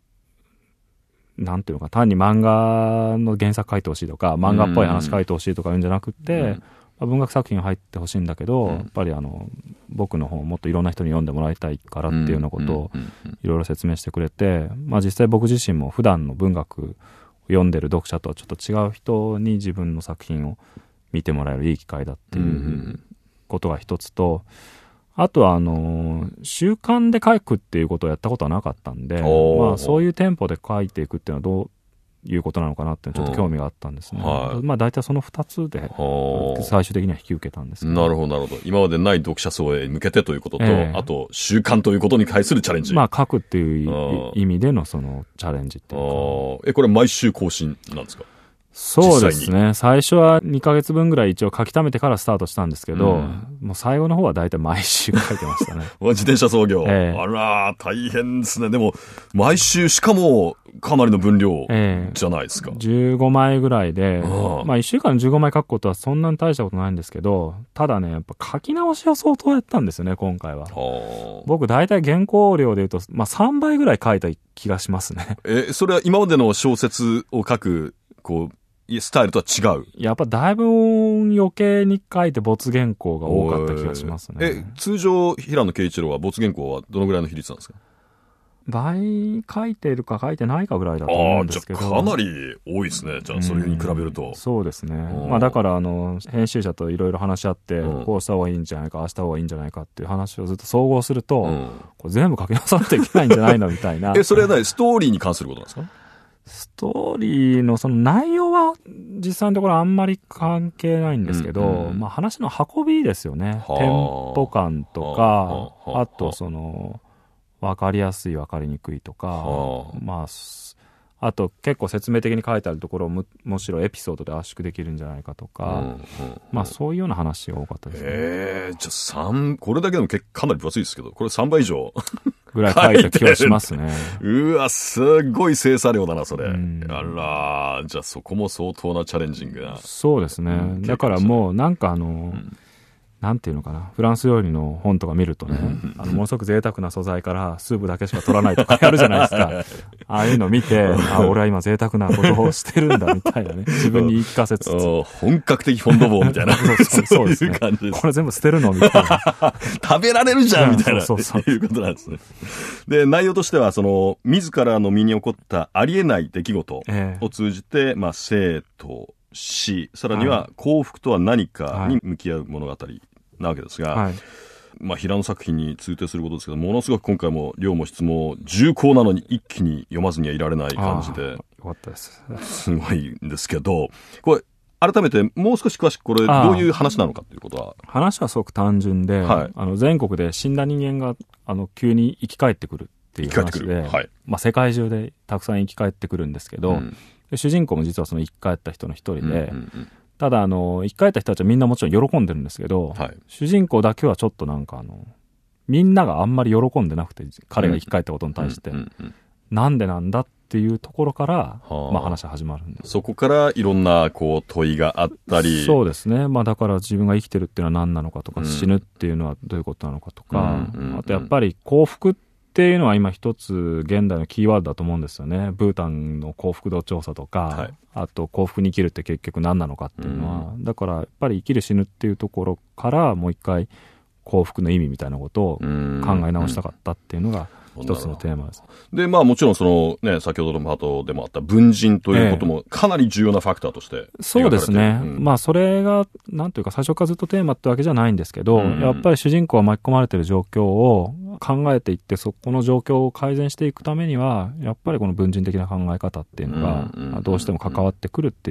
Speaker 3: ていうのか、単に漫画の原作書いてほしいとか、漫画っぽい話書いてほしいとか言うんじゃなくて、文学作品入ってほしいんだけど、やっぱり僕の本をもっといろんな人に読んでもらいたいからっていうようなことをいろいろ説明してくれて、実際僕自身も普段の文学を読んでる読者とはちょっと違う人に自分の作品を見てもらえるいい機会だっていうことが一つと、あとは習慣で書くっていうことをやったことはなかったんで、そういうテンポで書いていくっていうのはどういうことなのかなってちょっと興味があったんですね。大体その2つで最終的には引き受けたんですけど。
Speaker 2: なるほどなるほど。今までない読者層へ向けてということと、あと習慣ということに対するチャレンジ。
Speaker 3: 書くっていう意味でのそのチャレンジっていうか。
Speaker 2: これ毎週更新なんですか？
Speaker 3: そうですね。最初は2ヶ月分ぐらい一応書き溜めてからスタートしたんですけど、もう最後の方は大体毎週書いてましたね。
Speaker 2: 自転車操業。あら、大変ですね。でも、毎週しかもかなりの分量じゃないですか。
Speaker 3: 15枚ぐらいで、1週間に15枚書くことはそんなに大したことないんですけど、ただね、やっぱ書き直しを相当やったんですよね、今回は。僕大体原稿量で言うと、3倍ぐらい書いた気がしますね。
Speaker 2: それは今までの小説を書く、スタイルとは違う。
Speaker 3: やっぱだいぶ余計に書いて没原稿が多かった気がしますね。
Speaker 2: 通常、平野啓一郎は没原稿はどのぐらいの比率なんですか？
Speaker 3: 倍書いてるか書いてないかぐらいだと思うんですけど。
Speaker 2: じゃあかなり多いですね。じゃあそれに比べると。
Speaker 3: そうですね。だから編集者といろいろ話し合って、こうした方がいいんじゃないか、ああした方がいいんじゃないかっていう話をずっと総合すると、これ全部書き直さなきゃいけないんじゃないのみたいな。
Speaker 2: それは何？ストーリーに関することなんですか？
Speaker 3: ストーリーのその内容は実際のところあんまり関係ないんですけど、話の運びですよね。テンポ感とか、あとその、分かりやすい分かりにくいとか、あと結構説明的に書いてあるところをむしろエピソードで圧縮できるんじゃないかとか、そういうような話が多かったですね。
Speaker 2: じゃあこれだけでもかなり分厚いですけど、これ3倍以上
Speaker 3: ぐらい書いた気がしますね。
Speaker 2: うわ、すごい精査量だな、それ。あら、じゃあそこも相当なチャレンジングな。
Speaker 3: そうですね。だからもうなんかなんていうのかな、フランス料理の本とか見るとね、ものすごく贅沢な素材からスープだけしか取らないとかやるじゃないですか。ああいうの見て、俺は今贅沢なことをしてるんだみたいなね、自分に言い聞かせつつ。
Speaker 2: 本格的フォンドボーみたいな。
Speaker 3: そうですね。これ全部捨てるのみたいな。
Speaker 2: 食べられるじゃんみたいな。いうことなんですね。で、内容としては、自らの身に起こったありえない出来事を通じて、生と死、さらには幸福とは何かに向き合う物語なわけですが、平野作品に通底することですけど、ものすごく今回も量も質も重厚なのに一気に読まずにはいられない感じで、
Speaker 3: よかったです。
Speaker 2: すごいんですけど、これ改めてもう少し詳しくこれどういう話なのかということは。
Speaker 3: 話はすごく単純で、全国で死んだ人間が急に生き返ってくるっていう話で、世界中でたくさん生き返ってくるんですけど、主人公も実はその生き返った人の一人で、ただ生き返った人たちはみんなもちろん喜んでるんですけど、主人公だけはちょっとなんかみんながあんまり喜んでなくて、彼が生き返ったことに対して、なんでなんだっていうところから、話は始まるんです。
Speaker 2: そこからいろんな問いがあったり。
Speaker 3: そうですね。だから自分が生きてるっていうのは何なのかとか、死ぬっていうのはどういうことなのかとか、あとやっぱり幸福っていうのは今一つ現代のキーワードだと思うんですよね。ブータンの幸福度調査とか、あと幸福に生きるって結局何なのかっていうのは、だからやっぱり生きる死ぬっていうところからもう一回幸福の意味みたいなことを考え直したかったっていうのが一つのテーマです。
Speaker 2: で、もちろん先ほどのパートでもあった文人ということもかなり重要なファクターとして。
Speaker 3: そうですね。それが、なんというか最初からずっとテーマってわけじゃないんですけど、やっぱり主人公が巻き込まれている状況を考えていって、そこの状況を改善していくためには、やっぱりこの文人的な考え方っていうのが、どうしても関わってくるっていう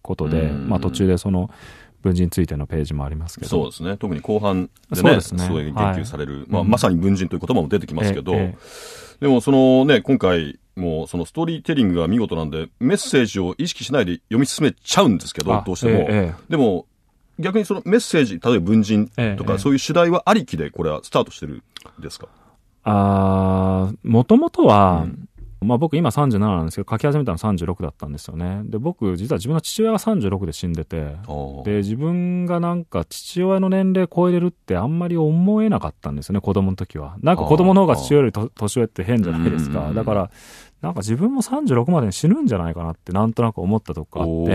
Speaker 3: ことで、まあ途中でその文人についてのページもありますけど。
Speaker 2: そうですね。特に後半でね、すごい言及される、まさに文人という言葉も出てきますけど、でもそのね、今回もそのストーリーテリングが見事なんで、メッセージを意識しないで読み進めちゃうんですけど、どうしても。でも、逆にそのメッセージ、例えば文人とか、そういう主題はありきでこれはスタートしてるんですか？
Speaker 3: もともとは、まあ僕今37なんですけど、書き始めたの36だったんですよね。で、僕実は自分の父親が36で死んでて、で、自分がなんか父親の年齢超えれるってあんまり思えなかったんですよね、子供の時は。なんか子供の方が父親より年上って変じゃないですか。だから、なんか自分も36までに死ぬんじゃないかなってなんとなく思ったとこがあって、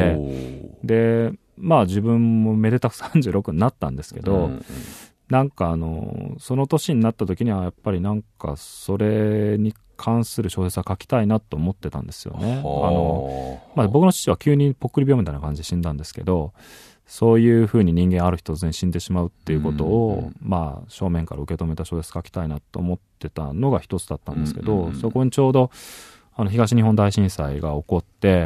Speaker 3: で、まあ自分もめでたく36になったんですけど、なんかその年になった時にはやっぱりなんかそれに関する小説は書きたいなと思ってたんですよね。まあ、僕の父は急にぽっくり病みたいな感じで死んだんですけど、そういうふうに人間ある日突然死んでしまうっていうことを、まあ正面から受け止めた小説書きたいなと思ってたのが一つだったんですけど、そこにちょうど東日本大震災が起こって、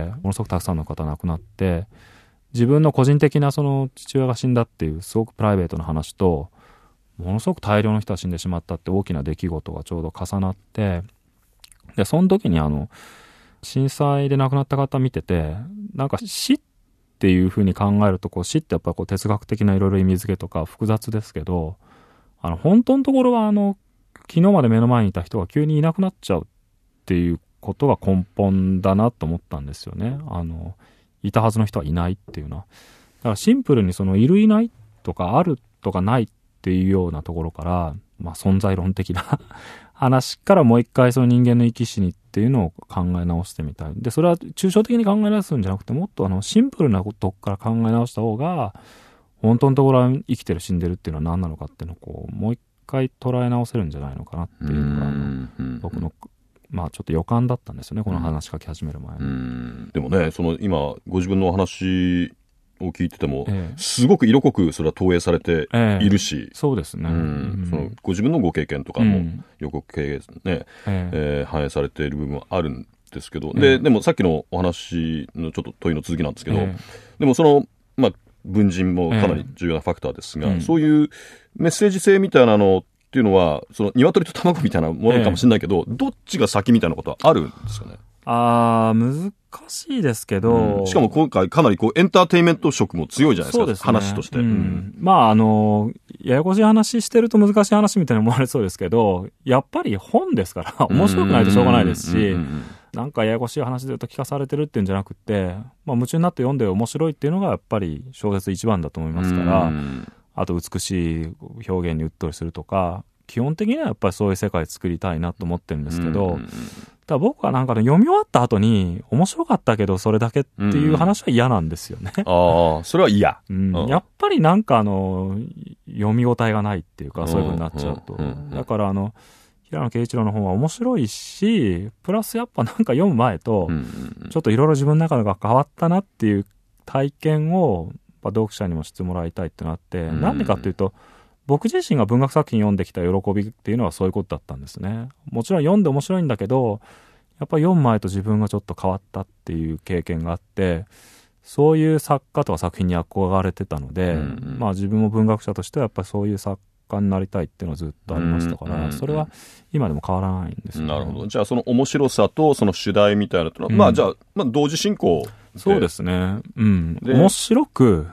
Speaker 3: ものすごくたくさんの方亡くなって、自分の個人的なその父親が死んだっていうすごくプライベートな話と、ものすごく大量の人が死んでしまったって大きな出来事がちょうど重なって、で、その時に震災で亡くなった方見てて、なんか死っていう風に考えると、死ってやっぱり哲学的ないろいろ意味付けとか複雑ですけど、本当のところは昨日まで目の前にいた人が急にいなくなっちゃうっていうことが根本だなと思ったんですよね。いたはずの人はいないっていうのは。だからシンプルにそのいるいないとかあるとかないっていうようなところから、まあ存在論的な話からもう一回その人間の生き死にっていうのを考え直してみたい。で、それは抽象的に考え直すんじゃなくて、もっとシンプルなとこから考え直した方が、本当のところは生きてる死んでるっていうのは何なのかっていうのをもう一回捉え直せるんじゃないのかなっていうのが、僕のまあちょっと予感だったんですよね、この話書き始める前に。
Speaker 2: でもね、今ご自分のお話を聞いてても、すごく色濃くそれは投影されているし、
Speaker 3: そうですね、
Speaker 2: そのご自分のご経験とかもよく反映されている部分はあるんですけど、でもさっきのお話のちょっと問いの続きなんですけど、でもまあ文人もかなり重要なファクターですが、そういうメッセージ性みたいなのっていうのは、その鶏と卵みたいなものかもしれないけど、どっちが先みたいなことはあるんですかね？
Speaker 3: 難しいですけど、
Speaker 2: しかも今回かなりエンターテインメント色も強いじゃないですか。そうですね、話として。
Speaker 3: まあややこしい話してると難しい話みたいに思われそうですけど、やっぱり本ですから面白くないとしょうがないですし、なんかややこしい話で言うと聞かされてるっていうんじゃなくて、まあ夢中になって読んで面白いっていうのがやっぱり小説一番だと思いますから、あと美しい表現にうっとりするとか、基本的にはやっぱりそういう世界作りたいなと思ってるんですけど、だ僕はなんか読み終わった後に面白かったけどそれだけっていう話は嫌なんですよね。
Speaker 2: それは嫌。
Speaker 3: やっぱりなんか読み応えがないっていうか、そういう風になっちゃうと。だから平野啓一郎の本は面白いし、プラスやっぱなんか読む前と、ちょっといろいろ自分の中が変わったなっていう体験を読者にもしてもらいたいってなって、なんでかっていうと、僕自身が文学作品読んできた喜びっていうのはそういうことだったんですね。もちろん読んで面白いんだけど、やっぱり読む前と自分がちょっと変わったっていう経験があって、そういう作家とか作品に憧れてたので、まあ自分も文学者としてはやっぱりそういう作家になりたいっていうのはずっとありましたから、それは今でも変わらないんですよね。
Speaker 2: なるほど。じゃあその面白さとその主題みたいなのは、まあじゃあ、同時進行。
Speaker 3: そうですね。面白く、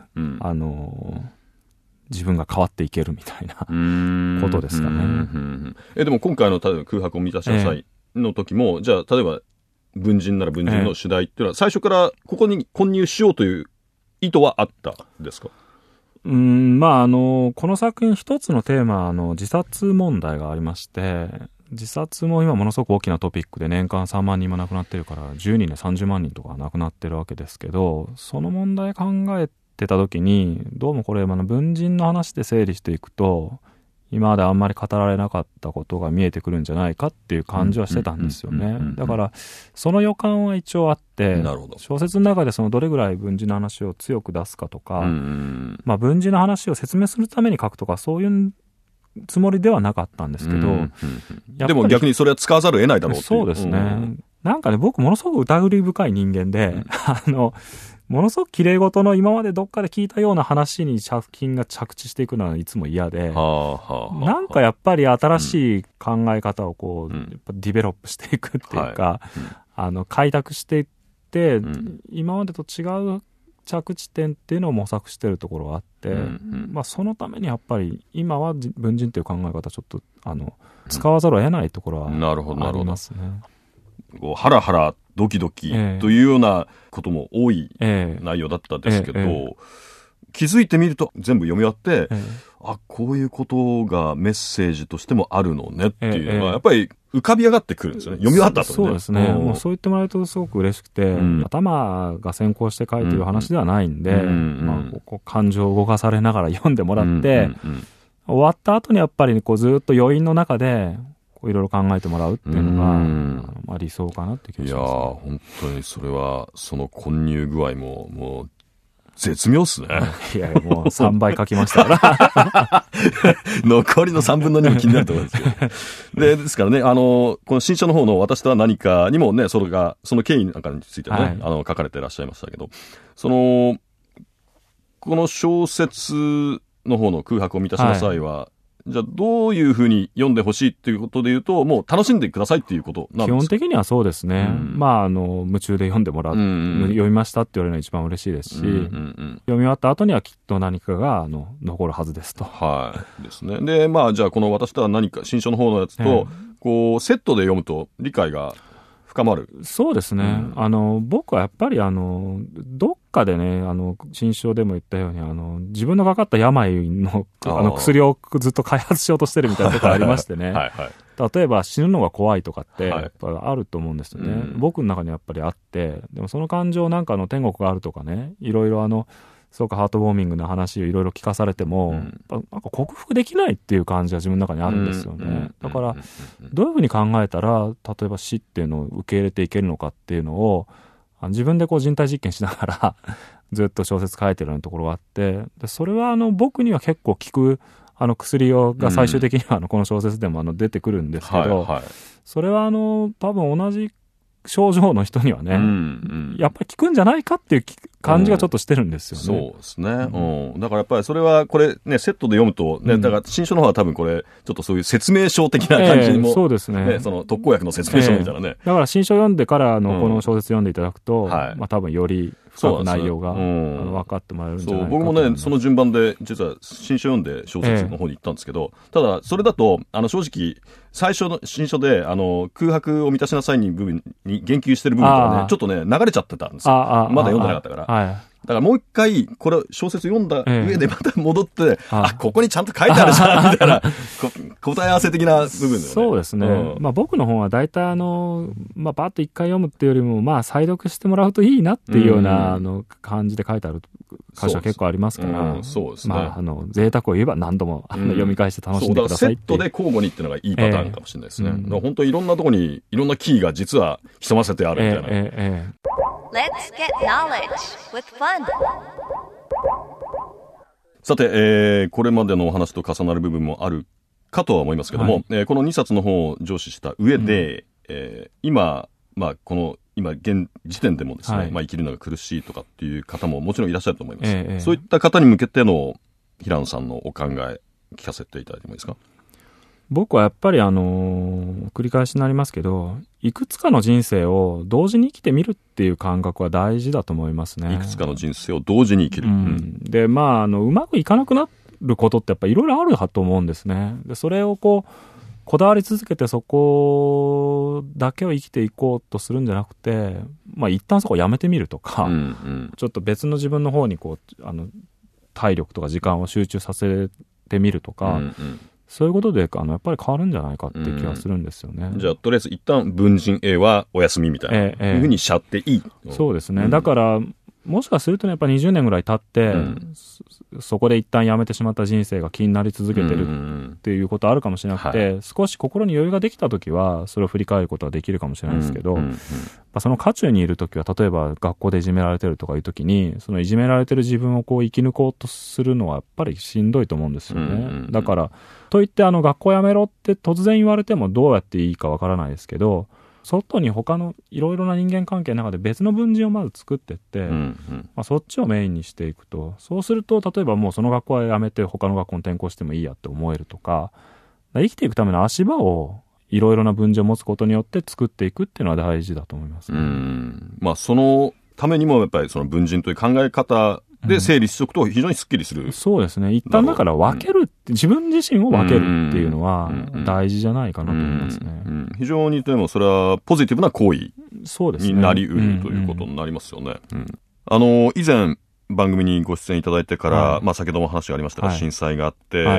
Speaker 3: 自分が変わっていけるみたいなことですかね。
Speaker 2: でも今回の例えば空白を満たしなさいの時も、じゃあ例えば文人なら文人の主題っていうのは最初からここに混入しようという意図はあったんですか？
Speaker 3: まあこの作品一つのテーマ自殺問題がありまして、自殺も今ものすごく大きなトピックで年間3万人も亡くなってるから、10人で30万人とか亡くなってるわけですけど、その問題考えてた時に、どうもこれ文人の話で整理していくと、今まであんまり語られなかったことが見えてくるんじゃないかっていう感じはしてたんですよね。だからその予感は一応あって、小説の中でどれぐらい文人の話を強く出すかとか、まあ文人の話を説明するために書くとか、そういうつもりではなかったんですけど、
Speaker 2: でも逆にそれは使わざるを得ないだろうっていう。
Speaker 3: そうですね。 なんかね、僕ものすごく疑り深い人間で、ものすごく綺麗事の今までどっかで聞いたような話に作品が着地していくのはいつも嫌で、なんかやっぱり新しい考え方をこう、やっぱディベロップしていくっていうか、開拓していって、今までと違う着地点っていうのを模索してるところがあって、まあそのためにやっぱり今は文人という考え方ちょっと使わざるを得ないところはありますね。
Speaker 2: ハラハラドキドキというようなことも多い内容だったですけど、気づいてみると全部読み終わって、あ、こういうことがメッセージとしてもあるのねっていうのがやっぱり浮かび上がってくるんですよね。読み終わった後にね。
Speaker 3: そうですね。もうそう言ってもらえるとすごく嬉しくて、頭が先行して書いてる話ではないんで、感情を動かされながら読んでもらって、終わった後にやっぱりこうずっと余韻の中でいろいろ考えてもらうっていうのが、まあ、理想かなって気がします、ね。いやー、本当にそれはその混入具合もう絶妙っすね。 いやもう3倍書きましたから
Speaker 2: 残りの3分の2も気になると思うんですけど。ですからね、この新書の方の私とは何かにもね、その経緯なんかについてね、書かれていらっしゃいましたけど、この小説の方の空白を満たしなさいは、じゃあどういうふうに読んでほしいっていうことで言うと、もう楽しんでくださいっていうことなんですか？
Speaker 3: 基本的にはそうですね。まあ夢中で読んでもらう、読みましたって言われるのが一番嬉しいですし、読み終わった後にはきっと何かが残るはずですと。
Speaker 2: はいですね。で、まあじゃあこの私とは何か新書の方のやつと、こうセットで読むと理解が深まる。
Speaker 3: そうですね。僕はやっぱりどっかでね、新書でも言ったように、自分のかかった病の、薬をずっと開発しようとしてるみたいなところありましてね。例えば死ぬのが怖いとかって、やっぱあると思うんですよね。僕の中にやっぱりあって、でもその感情なんか天国があるとかね、いろいろそうかハートウォーミングな話をいろいろ聞かされても、なんか克服できないっていう感じが自分の中にあるんですよね。だから、どういうふうに考えたら、例えば死っていうのを受け入れていけるのかっていうのを、自分でこう人体実験しながらずっと小説書いてるようなところがあって、でそれは僕には結構効く薬が最終的にはこの小説でも出てくるんですけど、それは多分同じ症状の人にはね、やっぱり効くんじゃないかっていう感じがちょっとしてるんですよね。
Speaker 2: そうですね。だからやっぱりそれはこれね、セットで読むとね、だから新書の方は多分これ、ちょっとそういう説明書的な感じにも、
Speaker 3: そうですね。
Speaker 2: その特効薬の説明書みたいなね。
Speaker 3: だから新書読んでからこの小説読んでいただくと、まあ多分より深く内容が分かってもらえるんじゃないかと。
Speaker 2: 僕もね、その順番で実は新書読んで小説の方に行ったんですけど、ただそれだと正直最初の新書で空白を満たしなさいに部分に言及してる部分とかね、ちょっとね流れちゃってたんですよ。まだ読んでなかったから。だからもう一回これ小説読んだ上でまた戻って、ここにちゃんと書いてあるじゃんみたいな答え合わせ的な部分だよね。
Speaker 3: そうですね。まあ僕の本は大体まあバーッと一回読むっていうよりも、まあ再読してもらうといいなっていうような感じで書いてある箇所は結構ありますから、
Speaker 2: そうですね。
Speaker 3: まあ贅沢を言えば何度も読み返して楽しんでくださいっていう。
Speaker 2: セットで交互にっていうのがいいパターンかもしれないですね。だから本当にいろんなところにいろんなキーが実は潜ませてあるみたいな。
Speaker 1: Let's get knowledge with fun.
Speaker 2: さて、これまでのお話と重なる部分もあるかとは思いますけども、この2冊の本を上司した上で、今、まあ、現時点でもですね、まあ、生きるのが苦しいとかっていう方ももちろんいらっしゃると思います。そういった方に向けての平野さんのお考え、聞かせていただいてもいいですか？
Speaker 3: 僕はやっぱり繰り返しになりますけど、いくつかの人生を同時に生きてみるっていう感覚は大事だと思いますね。
Speaker 2: いくつかの人生を同時に生きる。
Speaker 3: で、まあ、うまくいかなくなることってやっぱりいろいろあると思うんですね。で、それをこだわり続けてそこだけを生きていこうとするんじゃなくて、まあ一旦そこをやめてみるとか、ちょっと別の自分の方に体力とか時間を集中させてみるとか、そういうことでやっぱり変わるんじゃないかって気がするんですよね。
Speaker 2: じゃあとりあえず一旦文人 A はお休みみたいな、いうふうにしちゃっていい。
Speaker 3: そうですね。だからもしかするとね、やっぱり20年ぐらい経って、そこで一旦やめてしまった人生が気になり続けてるっていうことあるかもしれなくて、少し心に余裕ができたときはそれを振り返ることはできるかもしれないですけど、その渦中にいるときは、例えば学校でいじめられてるとかいうときに、そのいじめられてる自分を生き抜こうとするのはやっぱりしんどいと思うんですよね。だからといって学校やめろって突然言われてもどうやっていいかわからないですけど、 外に他のいろいろな人間関係の中で別の文人をまず作っていって、そっちをメインにしていくと、そうすると例えばもうその学校はやめて他の学校に転校してもいいやって思えるとか、生きていくための足場をいろいろな文人を持つことによって作っていくっていうのは大事だと思います、
Speaker 2: そのためにもやっぱりその文人という考え方で整理しておくと非常にスッキリする、
Speaker 3: そうですね。一旦だから分けるって、自分自身を分けるっていうのは大事じじゃないかなと思いますね。
Speaker 2: 非常にでもそれはポジティブな行為になりうるということになりますよね。以前番組にご出演いただいてから、先ほども話がありましたが、震災があって、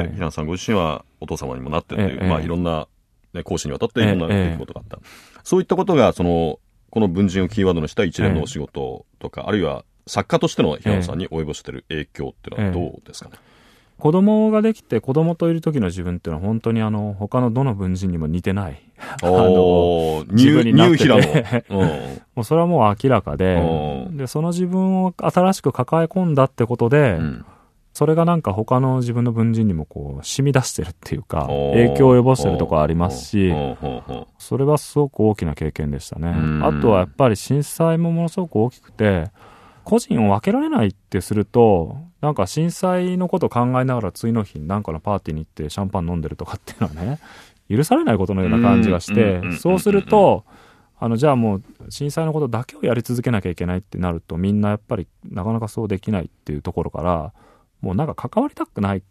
Speaker 2: 平野さんご自身はお父様にもなってという、いろんな、講師にわたっていろんな出来事があった。そういったことがこの文人をキーワードにした一連のお仕事とか、あるいは作家としての平野さんに及ぼしている影響っていうのはどうですかね。
Speaker 3: 子供ができて子供といる時の自分っていうのは本当に他のどの文人にも似てない。
Speaker 2: 自分になってて
Speaker 3: もうそれはもう明らかで、その自分を新しく抱え込んだってことで、それがなんか他の自分の文人にもこう染み出してるっていうか、影響を及ぼしてるところありますし、それはすごく大きな経験でしたね。あとはやっぱり震災もものすごく大きくて、個人を分けられないってすると、なんか震災のことを考えながら次の日なんかのパーティーに行ってシャンパン飲んでるとかっていうのはね、許されないことのような感じがして、そうすると、じゃあもう震災のことだけをやり続けなきゃいけないってなると、みんなやっぱりなかなかそうできないっていうところから、もうなんか関わりたくないって、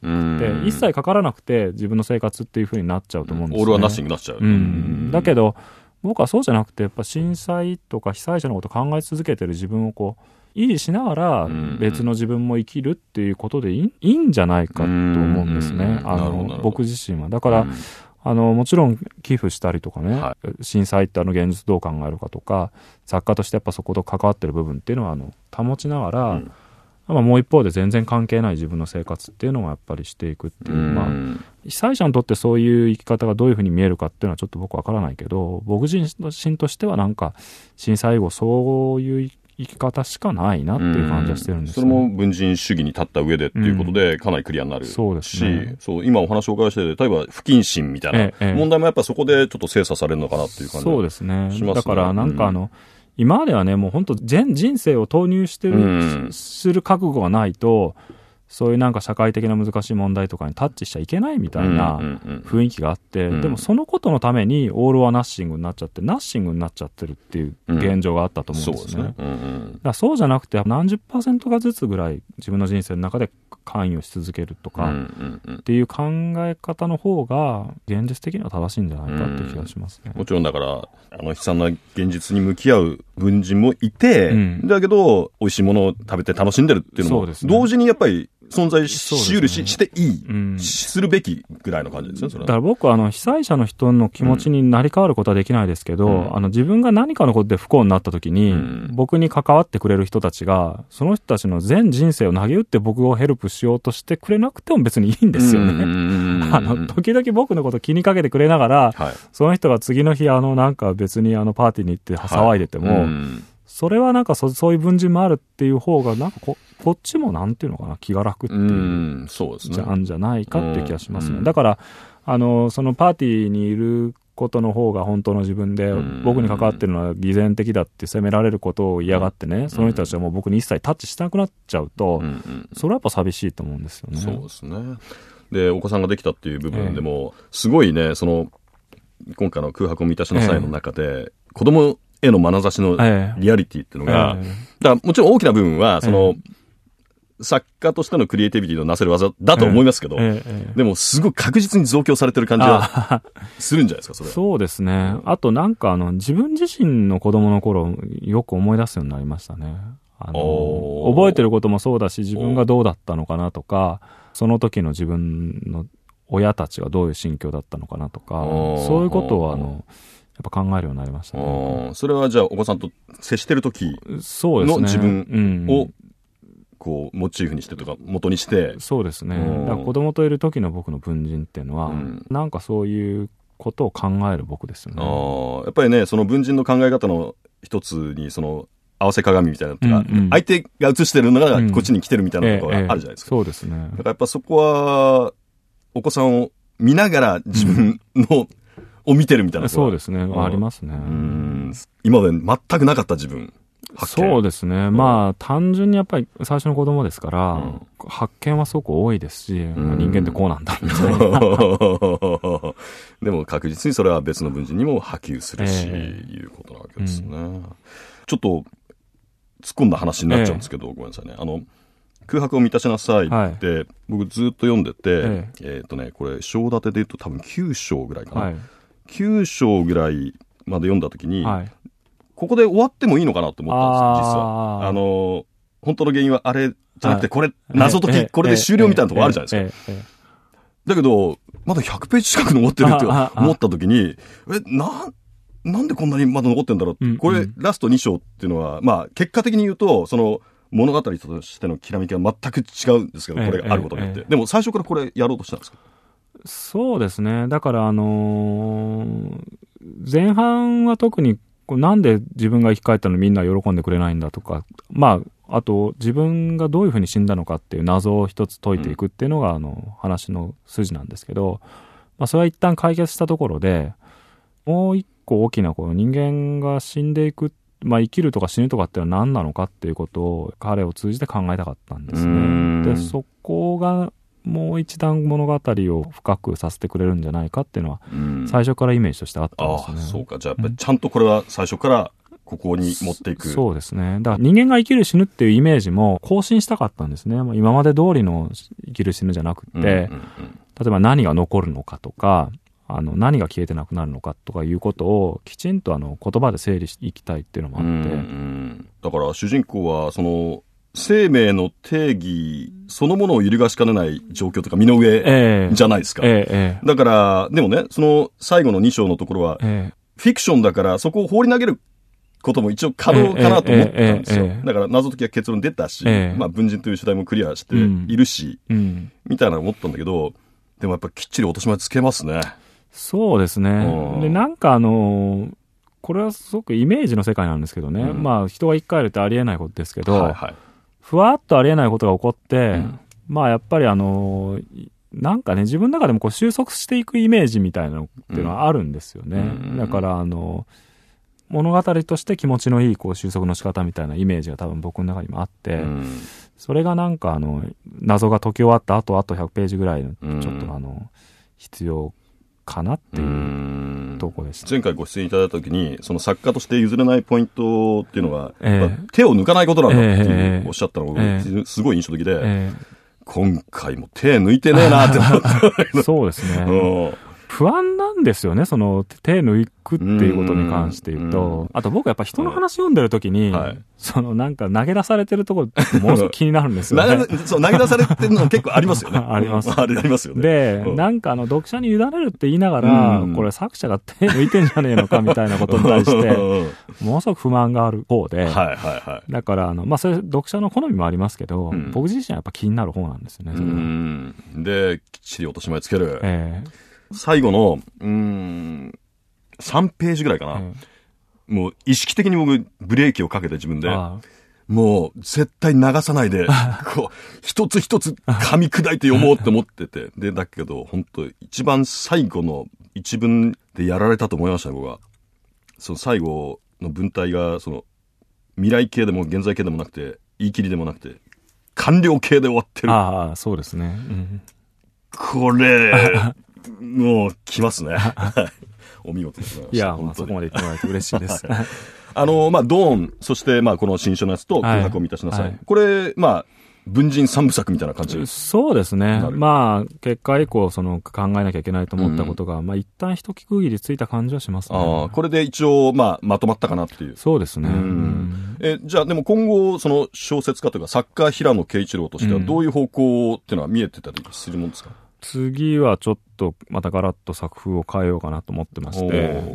Speaker 3: 一切かからなくて自分の生活っていう風になっちゃうと思うんですよね。
Speaker 2: オールはナッシングになっちゃう。
Speaker 3: だけど、僕はそうじゃなくて、やっぱ震災とか被災者のことを考え続けてる自分をこう、維持しながら別の自分も生きるっていうことでいいんじゃないかと思うんですね。僕自身は。だから、もちろん寄付したりとかね、震災って現実どう考えるかとか、作家としてやっぱそこと関わってる部分っていうのは保ちながら、もう一方で全然関係ない自分の生活っていうのをやっぱりしていくっていう、被災者にとってそういう生き方がどういうふうに見えるかっていうのはちょっと僕わからないけど、僕自身としてはなんか震災後そういう生き方しかないなっていう感じはしてるんですね。
Speaker 2: それも文人主義に立った上でっていうことでかなりクリアになるし、そうですね。今お話をお伺いしてて、例えば不謹慎みたいな問題もやっぱりそこでちょっと精査されるのかなっていう感じがしますね。そうですね。だからなんか今まではね、もう本当人生を投入してする覚悟がないと、そういうなんか社会的な難しい問題とかにタッチしちゃいけないみたいな雰囲気があって、でもそのことのためにオールはナッシングになっちゃって、ナッシングになっちゃってるっていう現状があったと思うんですね。だからそうじゃなくて、何十%かずつぐらい自分の人生の中で関与し続けるとかっていう考え方の方が現実的には正しいんじゃないかっていう気がしますね。 もちろんだから悲惨な現実に向き合う文人もいて、だけど美味しいものを食べて楽しんでるっていうのも同時にやっぱり存在しうるし、していい、するべきぐらいの感じですね、それは。
Speaker 3: だから僕は被災者の人の気持ちになり変わることはできないですけど、自分が何かのことで不幸になった時に、僕に関わってくれる人たちが、その人たちの全人生を投げ打って僕をヘルプしようとしてくれなくても別にいいんですよね。時々僕のこと気にかけてくれながら、その人が次の日なんか別にパーティーに行って騒いでても、それはなんかそういう文人もあるっていう方がなんかこっちもなんていうのかな、気が楽っていう
Speaker 2: そうですね、
Speaker 3: じゃないかっていう気がしますね。だからそのパーティーにいることの方が本当の自分で、僕に関わってるのは偽善的だって責められることを嫌がってね、その人たちはもう僕に一切タッチしなくなっちゃうと、それはやっぱ寂しいと思うんですよね。
Speaker 2: そうですね。でお子さんができたっていう部分でも、すごいね、今回の空白を満たしなさいの中で、子供への眼差しのリアリティっていうのが、だからもちろん大きな部分は作家としてのクリエイティビティのなせる技だと思いますけど、でもすごい確実に増強されてる感じがするんじゃないですか、それ。
Speaker 3: そうですね。あとなんか自分自身の子供の頃よく思い出すようになりましたね。覚えてることもそうだし、自分がどうだったのかなとか、その時の自分の親たちがどういう心境だったのかなとか、そういうことをやっぱ考えるようになりましたね。
Speaker 2: それはじゃあお子さんと接してる時の自分をこうモチーフにしてとか元にして。
Speaker 3: そうですね。だから子供といる時の僕の文人っていうのは、なんかそういうことを考える僕ですよね。
Speaker 2: やっぱりね、その文人の考え方の一つに合わせ鏡みたいなとか、相手が映してるのがこっちに来てるみたいなところがあるじゃないですか。
Speaker 3: そうですね。
Speaker 2: だからやっぱそこはお子さんを見ながら自分のを見てるみたいな。
Speaker 3: そうですね。ありますね。
Speaker 2: 今まで全くなかった自分。
Speaker 3: そうですね。まあ、単純にやっぱり最初の子供ですから、発見はすごく多いですし、人間ってこうなんだ、みたいな。
Speaker 2: でも確実にそれは別の文人にも波及するし、いうことなわけですね。ちょっと、突っ込んだ話になっちゃうんですけど、ごめんなさいね。空白を満たしなさいって、僕ずっと読んでて、これ、章立てで言うと多分9章ぐらいかな。9章ぐらいまで読んだときに、ここで終わってもいいのかなと思ったんです、実は。本当の原因はあれじゃなくて、これ、謎解き、これで終了みたいなところあるじゃないですか。だけど、まだ100ページ近く残ってるって思ったときに、なんでこんなにまだ残ってんだろう。これ、ラスト2章っていうのは、まあ、結果的に言うと、その、物語としてのきらめきは全く違うんですけど、これがあることによって。でも、最初からこれやろうとしたんですか？
Speaker 3: そうですね。だから、前半は特に、なんで自分が生き返ったのにみんな喜んでくれないんだとか、まあ、あと自分がどういうふうに死んだのかっていう謎を一つ解いていくっていうのが話の筋なんですけど、まあ、それは一旦解決したところで、もう一個大きな人間が死んでいく、まあ、生きるとか死ぬとかっていうのは何なのかっていうことを彼を通じて考えたかったんですね。で、そこがもう一段物語を深くさせてくれるんじゃないかっていうのは、最初からイメージとしてあったんですね。
Speaker 2: そうか。じゃあやっぱりちゃんとこれは最初からここに持っていく。
Speaker 3: そうですね。だから人間が生きる死ぬっていうイメージも更新したかったんですね。今まで通りの生きる死ぬじゃなくて、例えば何が残るのかとか、何が消えてなくなるのかとかいうことをきちんと言葉で整理していきたいっていうのもあって。
Speaker 2: だから主人公はその、生命の定義そのものを揺るがしかねない状況とか身の上じゃないですか。だから、でもね、その最後の2章のところは、フィクションだからそこを放り投げることも一応可能かなと思ったんですよ。だから謎解きは結論出たし、まあ文人という主題もクリアしているし、みたいなの思ったんだけど、でもやっぱきっちり落とし前つけますね。
Speaker 3: そうですね。で、なんかこれはすごくイメージの世界なんですけどね。まあ人が生き返るってありえないことですけど、ふわっとありえないことが起こって、まあやっぱりなんかね、自分の中でも収束していくイメージみたいなのっていうのはあるんですよね。だから物語として気持ちのいい収束の仕方みたいなイメージが多分僕の中にもあって、それがなんか謎が解き終わった後、あと100ページぐらいのちょっと必要かなっていうところでした。
Speaker 2: 前回ご出演いただいたときに、その作家として譲れないポイントっていうのが、手を抜かないことなんだっていうおっしゃったのが、すごい印象的で、今回も手抜いてねえなって思った
Speaker 3: そうですね。不安なんですよね、その手抜くっていうことに関して言うと。あと僕やっぱ人の話読んでるときに、そのなんか投げ出されてるところものすごく気になるんですよね。
Speaker 2: そう投げ出されてるの結構ありますよね。
Speaker 3: あります。
Speaker 2: ありますよね。
Speaker 3: で、なんか読者に委ねるって言いながら、これ作者が手抜いてんじゃねえのかみたいなことに対して、ものすごく不満がある方で、だからまあそれ読者の好みもありますけど、僕自身はやっぱ気になる方なんですよね。
Speaker 2: で、きっちり落とし前つける。最後の、3ページぐらいかな。もう意識的に僕、ブレーキをかけて自分で、もう絶対流さないで、一つ一つ噛み砕いて読もうって思ってて。で、だけど、本当一番最後の一文でやられたと思いましたね、僕は。その最後の文体が、未来形でも現在形でもなくて、言い切りでもなくて、完了形で終わってる。
Speaker 3: ああ、そうですね。
Speaker 2: これ、もう、来ますね。お見事でございました。
Speaker 3: いや、そこまで言ってもらえて嬉しいです。
Speaker 2: まあ、ドーン、そして、まあ、この新書のやつと空白を満たしなさい。これ、まあ、文人三部作みたいな感じ。
Speaker 3: そうですね。まあ、結果以降、考えなきゃいけないと思ったことが、まあ、一旦一区切りついた感じはしますね。
Speaker 2: これで一応、まあ、まとまったかなっていう。
Speaker 3: そうですね。
Speaker 2: じゃあ、でも今後、小説家というか、作家平野啓一郎としては、どういう方向っていうのは見えてたりするもんですか？
Speaker 3: 次はちょっとまたガラッと作風を変えようかなと思ってまして、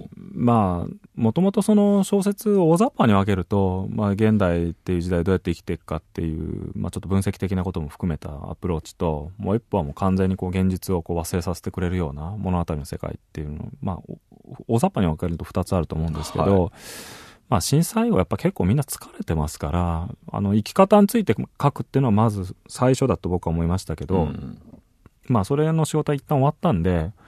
Speaker 3: まあ、もともと小説を大雑把に分けると、まあ現代っていう時代どうやって生きていくかっていう、まあちょっと分析的なことも含めたアプローチと、もう一歩はもう完全に現実を忘れさせてくれるような物語の世界っていうのを、まあ大雑把に分けると2つあると思うんですけど、まあ震災後やっぱ結構みんな疲れてますから、生き方について書くっていうのはまず最初だと僕は思いましたけど、まあそれの仕事は一旦終わったんで、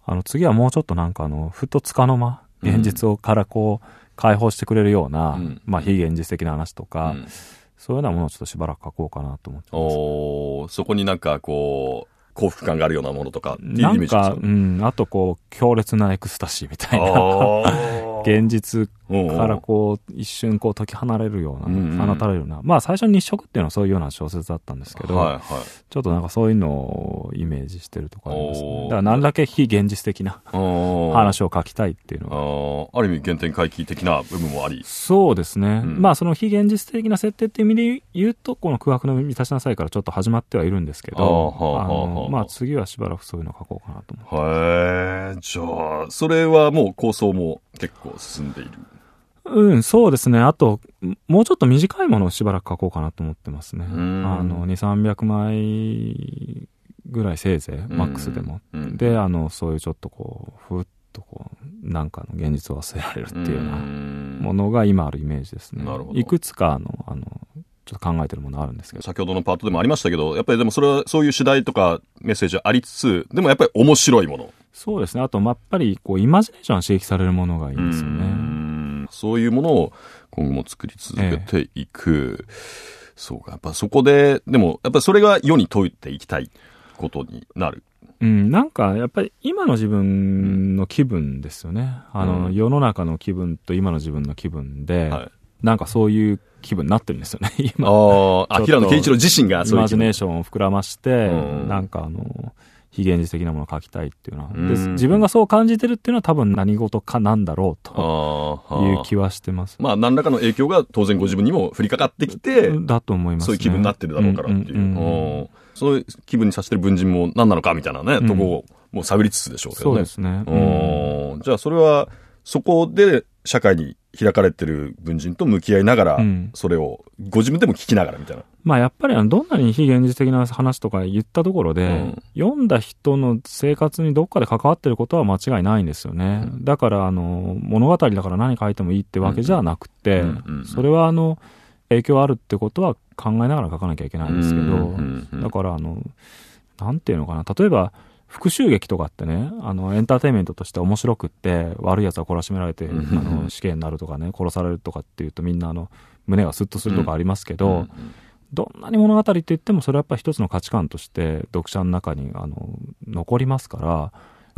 Speaker 3: 次はもうちょっとなんかふとつかの間、現実からこう解放してくれるような、まあ非現実的な話とか、そういうようなものをちょっとしばらく書こうかなと思ってます。
Speaker 2: そこになんかこう幸福感があるようなものとかっていうイメージですか？
Speaker 3: なんか、あとこう強烈なエクスタシーみたいな現実からこう一瞬こう解き放れるような、放たれるような、まあ最初に日食っていうのはそういうような小説だったんですけど、はいはい、ちょっとなんかそういうのをイメージしてるとかありますね。だから何だけ非現実的な話を書きたいっていうの
Speaker 2: が、ある意味原点回帰的な部分もあり、
Speaker 3: そうですね、まあその非現実的な設定っていう意味で言うと、この空白の満たしなさいからちょっと始まってはいるんですけど、まあ次はしばらくそういうのを書こうかなと思って。
Speaker 2: じゃあそれはもう構想も結構進んでいる？
Speaker 3: そうですね。あともうちょっと短いものをしばらく書こうかなと思ってますね。2、300枚ぐらいせいぜいマックスでも、でそういうちょっとこうふっとこうなんかの現実を忘れられるっていうようなものが今あるイメージですね。いくつかちょっと考えてるものあるんですけど、
Speaker 2: 先ほどのパートでもありましたけど、やっぱりでもそれはそういう主題とかメッセージありつつ、でもやっぱり面白いもの。
Speaker 3: そうですね。あとやっぱりこうイマジネーションが刺激されるものがいいんですよね。
Speaker 2: そういうものを今後も作り続けていく。そうか。やっぱそこで、でもやっぱりそれが世に問いていきたいことになる。
Speaker 3: なんかやっぱり今の自分の気分ですよね。世の中の気分と今の自分の気分で、なんかそういう気分になってるんですよね。今
Speaker 2: 平野啓一郎自身がそういう
Speaker 3: イマジネーションを膨らまして、なんか非現実的なものを書きたいっていうのは、で自分がそう感じてるっていうのは多分何事かなんだろうという気はしてます。
Speaker 2: まあ何らかの影響が当然ご自分にも降りかかってきて、
Speaker 3: だと思いますね。
Speaker 2: そういう気分になってるだろうからっていう、そういう気分にさせてる文人も何なのかみたいなね、とこをもう探りつつでしょうけどね。
Speaker 3: そうですね。
Speaker 2: じゃあそれはそこで社会に開かれてる文人と向き合いながら、それをご自分でも聞きながらみたいな。
Speaker 3: まあやっぱりどんなに非現実的な話とか言ったところで、読んだ人の生活にどっかで関わってることは間違いないんですよね。だから物語だから何書いてもいいってわけじゃなくて、それは影響あるってことは考えながら書かなきゃいけないんですけど、だからなんていうのかな、例えば復讐劇とかってね、エンターテインメントとして面白くって、悪い奴は懲らしめられて、死刑になるとかね、殺されるとかっていうとみんな胸がスッとするとかありますけど、どんなに物語って言ってもそれはやっぱり一つの価値観として読者の中に残りますから、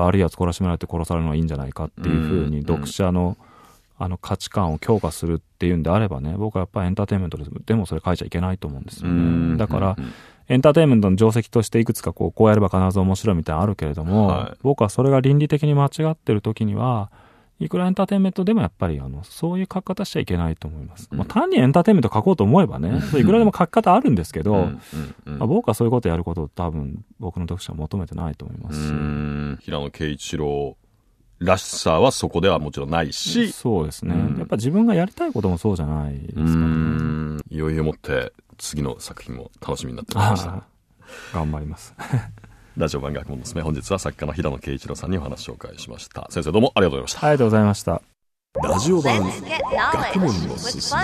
Speaker 3: 悪い奴懲らしめられて殺されるのはいいんじゃないかっていうふうに読者の価値観を強化するっていうんであればね、僕はやっぱりエンターテインメントでもそれ書いちゃいけないと思うんですよね。だからエンターテインメントの定石としていくつかこうやれば必ず面白いみたいなのあるけれども、僕はそれが倫理的に間違ってる時にはいくらエンターテインメントでもやっぱりそういう書き方しちゃいけないと思います。単にエンターテインメント書こうと思えばね、いくらでも書き方あるんですけど、僕はそういうことやることを多分僕の読者は求めてないと思いますし、
Speaker 2: 平野啓一郎らしさはそこではもちろんないし、
Speaker 3: そうですね、やっぱ自分がやりたいこともそうじゃないですからね。
Speaker 2: いよいよもって次の作品も楽しみになってまいりました。
Speaker 3: 頑張ります
Speaker 2: ラジオ版学問のすすめ、本日は作家の平野啓一郎さんにお話を紹介しました。先生どうもありがとうございました。
Speaker 3: ありがとうございました。
Speaker 2: ラジオ版学問のすすめ、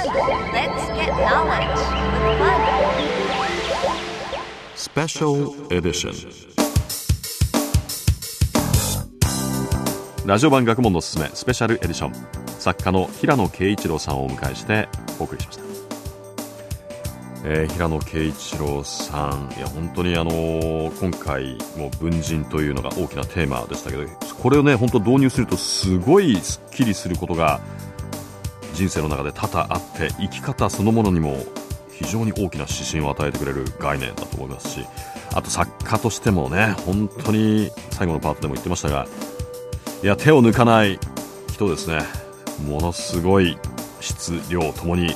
Speaker 2: スペシャルエディション。ラジオ版学問のすすめスペシャルエディション、作家の平野啓一郎さんをお迎えしてお送りしました。平野啓一郎さん、いや本当に今回も文人というのが大きなテーマでしたけど、これをね本当導入するとすごいスッキリすることが人生の中で多々あって、生き方そのものにも非常に大きな指針を与えてくれる概念だと思いますし、あと作家としてもね、本当に最後のパートでも言ってましたが、いや手を抜かない人ですね。ものすごい質量ともに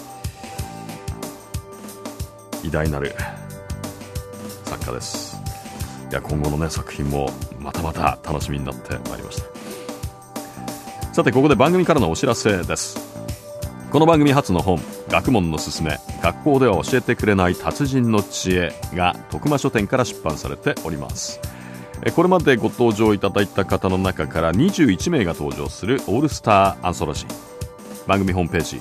Speaker 2: 偉大なる作家です。いや今後のね作品もまたまた楽しみになってまいりました。さてここで番組からのお知らせです。この番組初の本、学問のすすめ、学校では教えてくれない達人の知恵が徳間書店から出版されております。これまでご登場いただいた方の中から21名が登場するオールスターアンソロジー。番組ホームページ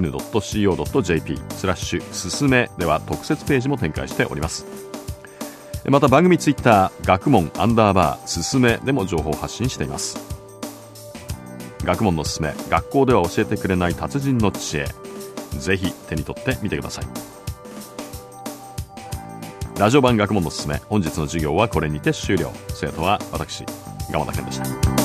Speaker 2: www.jfn.co.jp/すすめでは特設ページも展開しております。 また番組ツイッター学問_すすめでも情報を発信しています。学問のすすめ、学校では教えてくれない達人の知恵、ぜひ手に取ってみてください。ラジオ版学問のすすめ、本日の授業はこれにて終了。生徒は私、蒲田健でした。